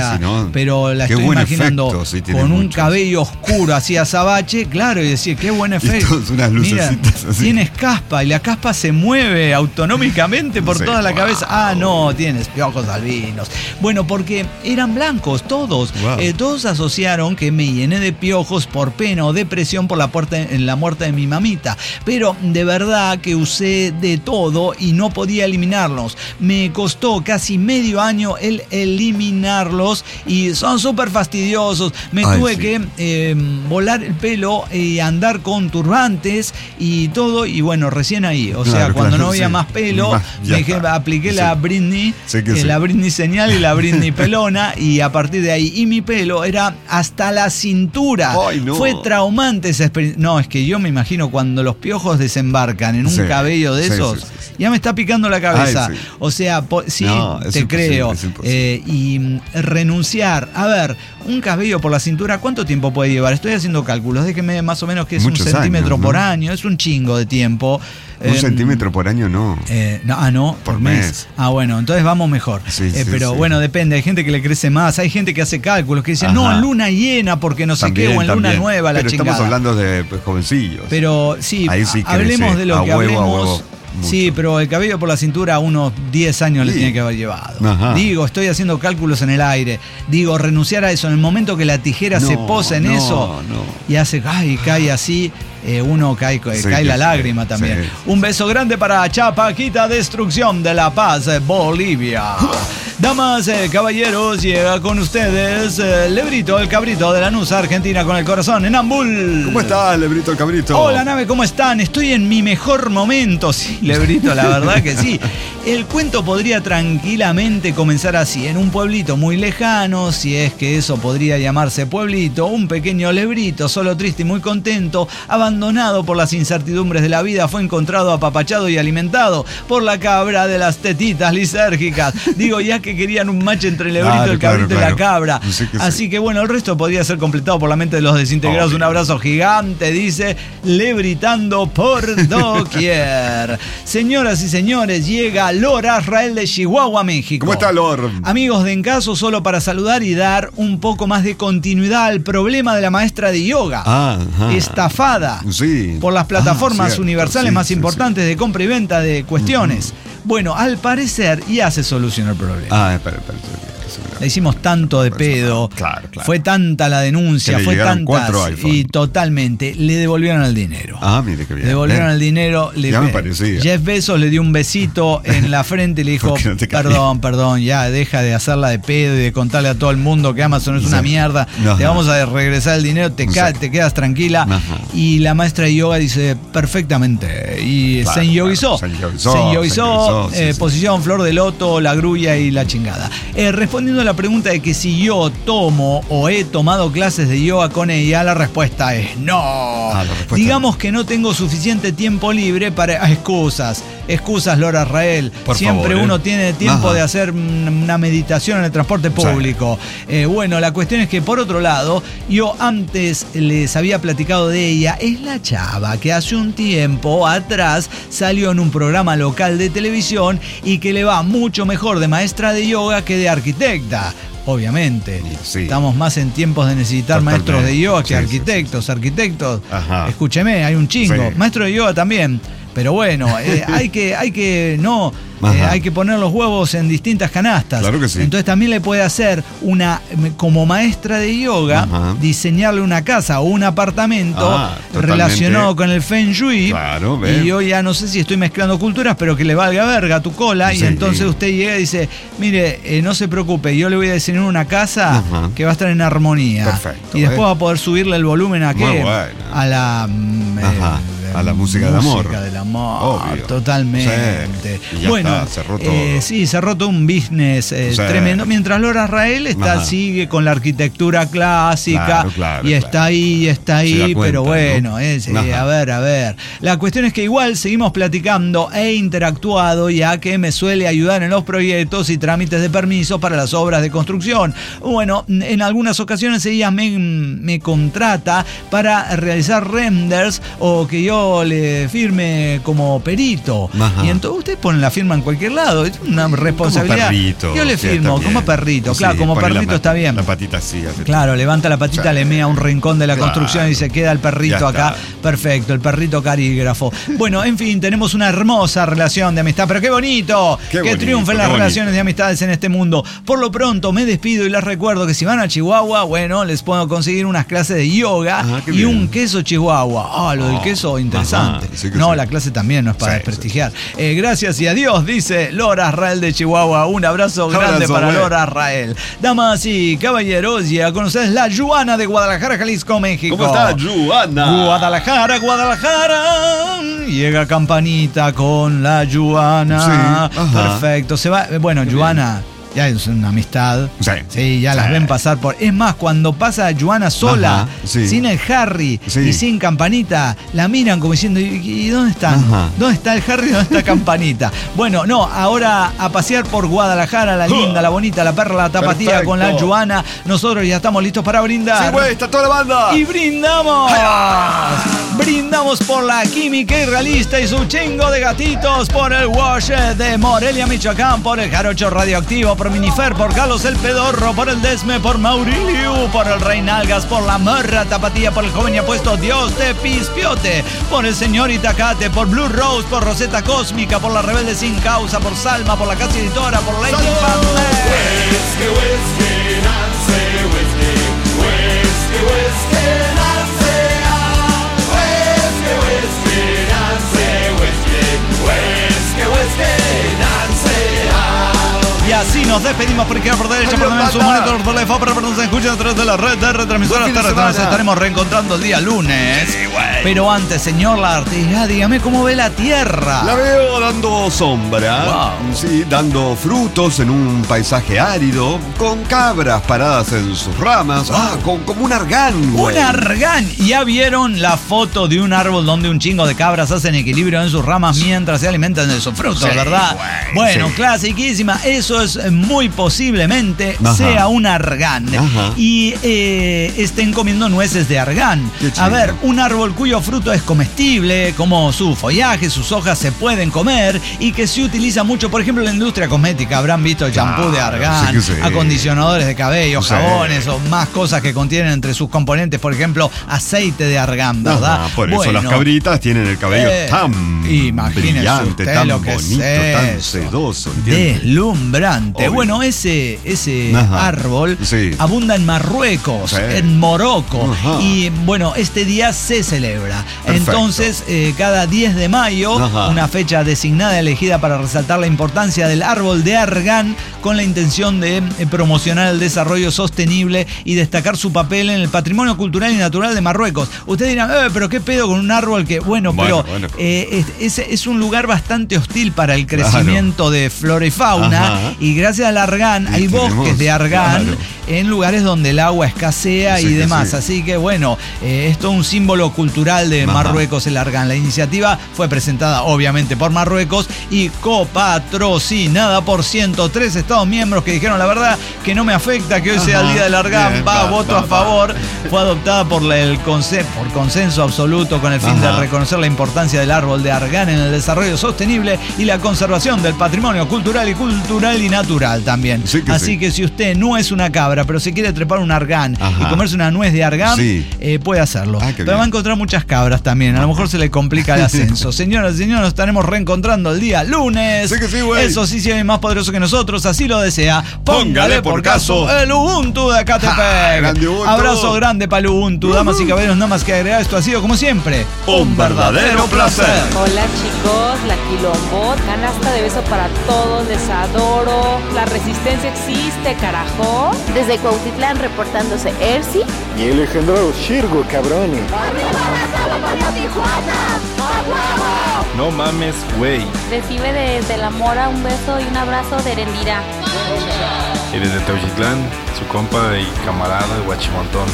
pero la estoy imaginando con un cabello oscuro así azabache, claro, y decir, qué buen efecto. Unas lucecitas así. Tienes caspa y la caspa se mueve autonómicamente por toda la cabeza. No, tienes piojos albinos. Porque eran blancos todos. Todos asociaron que me llené de piojos por pena o depresión por la muerte de mi mamita. Pero de verdad que usé de todo y no podía eliminarlos. Me costó casi medio año el eliminarlos y son súper fastidiosos. Me tuve que volar el pelo y andar con turbantes y todo. Y recién ahí. O sea, cuando no había más pelo, apliqué la Britney, la Britney señal y la Britney pelona, y a partir de ahí, y mi pelo era hasta la cintura. Fue traumante esa experiencia. No, es que yo me imagino cuando los piojos desembarcan en un cabello de esos, ya me está picando la cabeza. O sea, te creo. Y renunciar. A ver, un cabello por la cintura, ¿cuánto tiempo puede llevar? Estoy haciendo cálculos, déjeme más o menos que es muchos 1 centímetro años, por año, es un chingo de tiempo. 1 centímetro por año no. No, por mes. Bueno, entonces vamos mejor. Pero depende, hay gente que le crece más, hay gente que hace cálculos, que dicen, no, en luna llena porque no sé qué, o en luna nueva, la chingada. Pero estamos hablando de jovencillos. Pero hablemos de lo que hablemos. mucho. Sí, pero el cabello por la cintura unos 10 años le tiene que haber llevado. Ajá. Digo, estoy haciendo cálculos en el aire. Digo, renunciar a eso. En el momento que la tijera se posa en eso y hace, cae así, uno cae la lágrima también. Sí. Un beso grande para Chapaquita Destrucción de La Paz, Bolivia. Damas, caballeros, llega con ustedes Lebrito, el cabrito de Lanús, Argentina, con el corazón en Ambul. ¿Cómo estás, Lebrito, el cabrito? Hola, nave, ¿cómo están? Estoy en mi mejor momento. Sí, Lebrito, la verdad que sí. El cuento podría tranquilamente comenzar así, en un pueblito muy lejano, si es que eso podría llamarse pueblito, un pequeño Lebrito, solo triste y muy contento, abandonado por las incertidumbres de la vida, fue encontrado apapachado y alimentado por la cabra de las tetitas lisérgicas. Digo, ya que querían un match entre el Lebrito, el cabrito y la cabra. Así que bueno, el resto podría ser completado por la mente de los desintegrados. Un abrazo gigante, dice, lebritando por doquier. Señoras y señores, llega Lor Azrael de Chihuahua, México. ¿Cómo está, Lor? Amigos de En Caso, solo para saludar y dar un poco más de continuidad al problema de la maestra de yoga. Estafada por las plataformas universales más importantes de compra y venta de cuestiones. Bueno, al parecer ya se solucionó el problema. Espera. Le hicimos tanto de pedo. Claro. Fue tanta la denuncia, fue tantas. Y totalmente, le devolvieron el dinero. Mire qué bien. Le devolvieron el dinero. Ya me parecía. Jeff Bezos le dio un besito en la frente y le dijo, perdón, ya deja de hacerla de pedo y de contarle a todo el mundo que Amazon es una mierda. Te vamos a regresar el dinero, te quedas tranquila. Y la maestra de yoga dice, perfectamente. Y se yoguizó. Posición flor de loto, la grulla y la chingada. Respondiendo a la pregunta de que si yo tomo o he tomado clases de yoga con ella, la respuesta es no. Digamos que no tengo suficiente tiempo libre para... Excusas, Lor Azrael. Siempre uno tiene tiempo de hacer una meditación en el transporte público. Bueno, la cuestión es que por otro lado, yo antes les había platicado de ella. Es la chava que hace un tiempo atrás salió en un programa local de televisión y que le va mucho mejor de maestra de yoga que de arquitecta. Obviamente, estamos más en tiempos de necesitar maestros de yoga que arquitectos. Arquitectos, escúcheme, hay un chingo. Maestro de yoga también. Pero bueno, hay que poner los huevos en distintas canastas. Claro que sí. Entonces también le puede hacer como maestra de yoga, diseñarle una casa o un apartamento relacionado con el Feng Shui. Claro, y yo ya no sé si estoy mezclando culturas, pero que le valga verga tu cola. Y entonces usted llega y dice, mire, no se preocupe, yo le voy a diseñar una casa que va a estar en armonía. Perfecto. Y después va a poder subirle el volumen a la música del amor. Música del amor, obvio. Totalmente. Sí. Y ya está, cerró todo. Sí, cerró todo un business tremendo. Mientras Lor Azrael sigue con la arquitectura clásica. Claro, y está ahí, cuenta, pero bueno, ¿no? A ver. La cuestión es que igual seguimos platicando e interactuado, ya que me suele ayudar en los proyectos y trámites de permisos para las obras de construcción. Bueno, en algunas ocasiones ella me contrata para realizar renders o que yo le firme como perito. Y entonces ustedes ponen la firma en cualquier lado, es una responsabilidad. Como perrito, yo le firmo como perrito, claro, como perrito está bien. La patita así. Claro, levanta la patita, le mea un rincón de la construcción y se queda el perrito acá. Perfecto, el perrito carígrafo. Bueno, en fin, tenemos una hermosa relación de amistad, pero qué bonito que triunfen las relaciones de amistades en este mundo. Por lo pronto me despido y les recuerdo que si van a Chihuahua, bueno, les puedo conseguir unas clases de yoga y un queso Chihuahua. Lo del queso interesante. La clase también no es para desprestigiar. Gracias y adiós, dice Lor Azrael de Chihuahua. Un abrazo grande para Lor Azrael. Damas y caballeros, ya con ustedes la Yuana de Guadalajara, Jalisco, México. ¿Cómo está, Yuana? Guadalajara. Llega Campanita con la Yuana. Perfecto. Se va. Bueno, Yuana. Ya es una amistad. Sí, ya las ven pasar por... Es más, cuando pasa Yuana sola, sin el Harry y sin Campanita, la miran como diciendo, ¿y dónde están? ¿Dónde está el Harry y dónde está Campanita? Bueno, no, ahora a pasear por Guadalajara, la linda, la bonita, la perla, la tapatía con la Yuana. Nosotros ya estamos listos para brindar. Sí, güey, está toda la banda. ¡Y brindamos! Brindamos por la química irrealista y su chingo de gatitos, por el Wash de Morelia, Michoacán, por el Jarocho Radioactivo, por Minifer, por Carlos el Pedorro, por el Desme, por Maurilio, por el Reinalgas, por la Morra Tapatía, por el joven y apuesto Dios de Pispiote, por el señor Itacate, por Blue Rose, por Roseta Cósmica, por la Rebelde Sin Causa, por Salma, por la Casa Editora, por Lady Y así nos despedimos por izquierda, por derecha, por en su monitor, por la FOP, nos escuchan a través de la red de retransmisoras. Nos estaremos reencontrando el día lunes. Sí, pero antes, señor Lartiga, dígame cómo ve la Tierra. La veo dando sombra, wow. Sí, dando frutos en un paisaje árido, con cabras paradas en sus ramas, como un argán, güey. Un argán. ¿Ya vieron la foto de un árbol donde un chingo de cabras hacen equilibrio en sus ramas mientras se alimentan de sus frutos, sí, verdad? Bueno, sí. Clasiquísima. Eso es muy posiblemente sea un argán. Y estén comiendo nueces de argán. A ver, un árbol cuyo fruto es comestible, como su follaje, sus hojas se pueden comer y que se utiliza mucho, por ejemplo, en la industria cosmética. Habrán visto champú de argán, acondicionadores de cabello, jabones o más cosas que contienen entre sus componentes, por ejemplo, aceite de argán, ¿verdad? Por eso las cabritas tienen el cabello tan brillante, tan bonito, tan sedoso, ¿entiendes? Deslumbrante. Obvio. Bueno, ese árbol abunda en Marruecos, en Morocco, y bueno, este día se celebra. Perfecto. Entonces, cada 10 de mayo, una fecha designada elegida para resaltar la importancia del árbol de argán con la intención de promocionar el desarrollo sostenible y destacar su papel en el patrimonio cultural y natural de Marruecos. Ustedes dirán, pero qué pedo con un árbol que, es un lugar bastante hostil para el crecimiento de flora y fauna, y gracias al argán hay bosques de argán en lugares donde el agua escasea y demás. Así que bueno, es todo un símbolo cultural de Marruecos, el argán. La iniciativa fue presentada obviamente por Marruecos y copatrocinada por 103 Estados miembros que dijeron la verdad que no me afecta que hoy sea el día del argán, voto a favor. Fue adoptada por consenso absoluto con el fin de reconocer la importancia del árbol de argán en el desarrollo sostenible y la conservación del patrimonio cultural y natural también. Así que si usted no es una cabra, pero se quiere trepar un argán y comerse una nuez de argán, puede hacerlo. Pero va a encontrar muchas cabras también. A lo mejor se le complica el ascenso. Señoras y señores, nos estaremos reencontrando el día lunes. Eso sí, si hay más poderoso que nosotros, así lo desea. Póngale por caso el Ubuntu de Ecatepec. Abrazo grande para el Ubuntu. Damas y caballeros, nada más que agregar, esto ha sido como siempre un verdadero placer. Hola chicos, la Quilombo, canasta de beso para todos, les adoro. La resistencia existe, carajo. Desde Cuautitlán reportándose Ersi y el legendario Shirgo, cabrones. No mames, güey. Recibe desde La Mora un beso y un abrazo de Erendira. Y desde Teuchitlán, su compa y camarada de Huachimontón.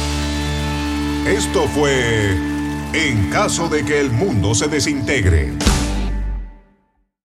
Esto fue En caso de que el mundo se desintegre.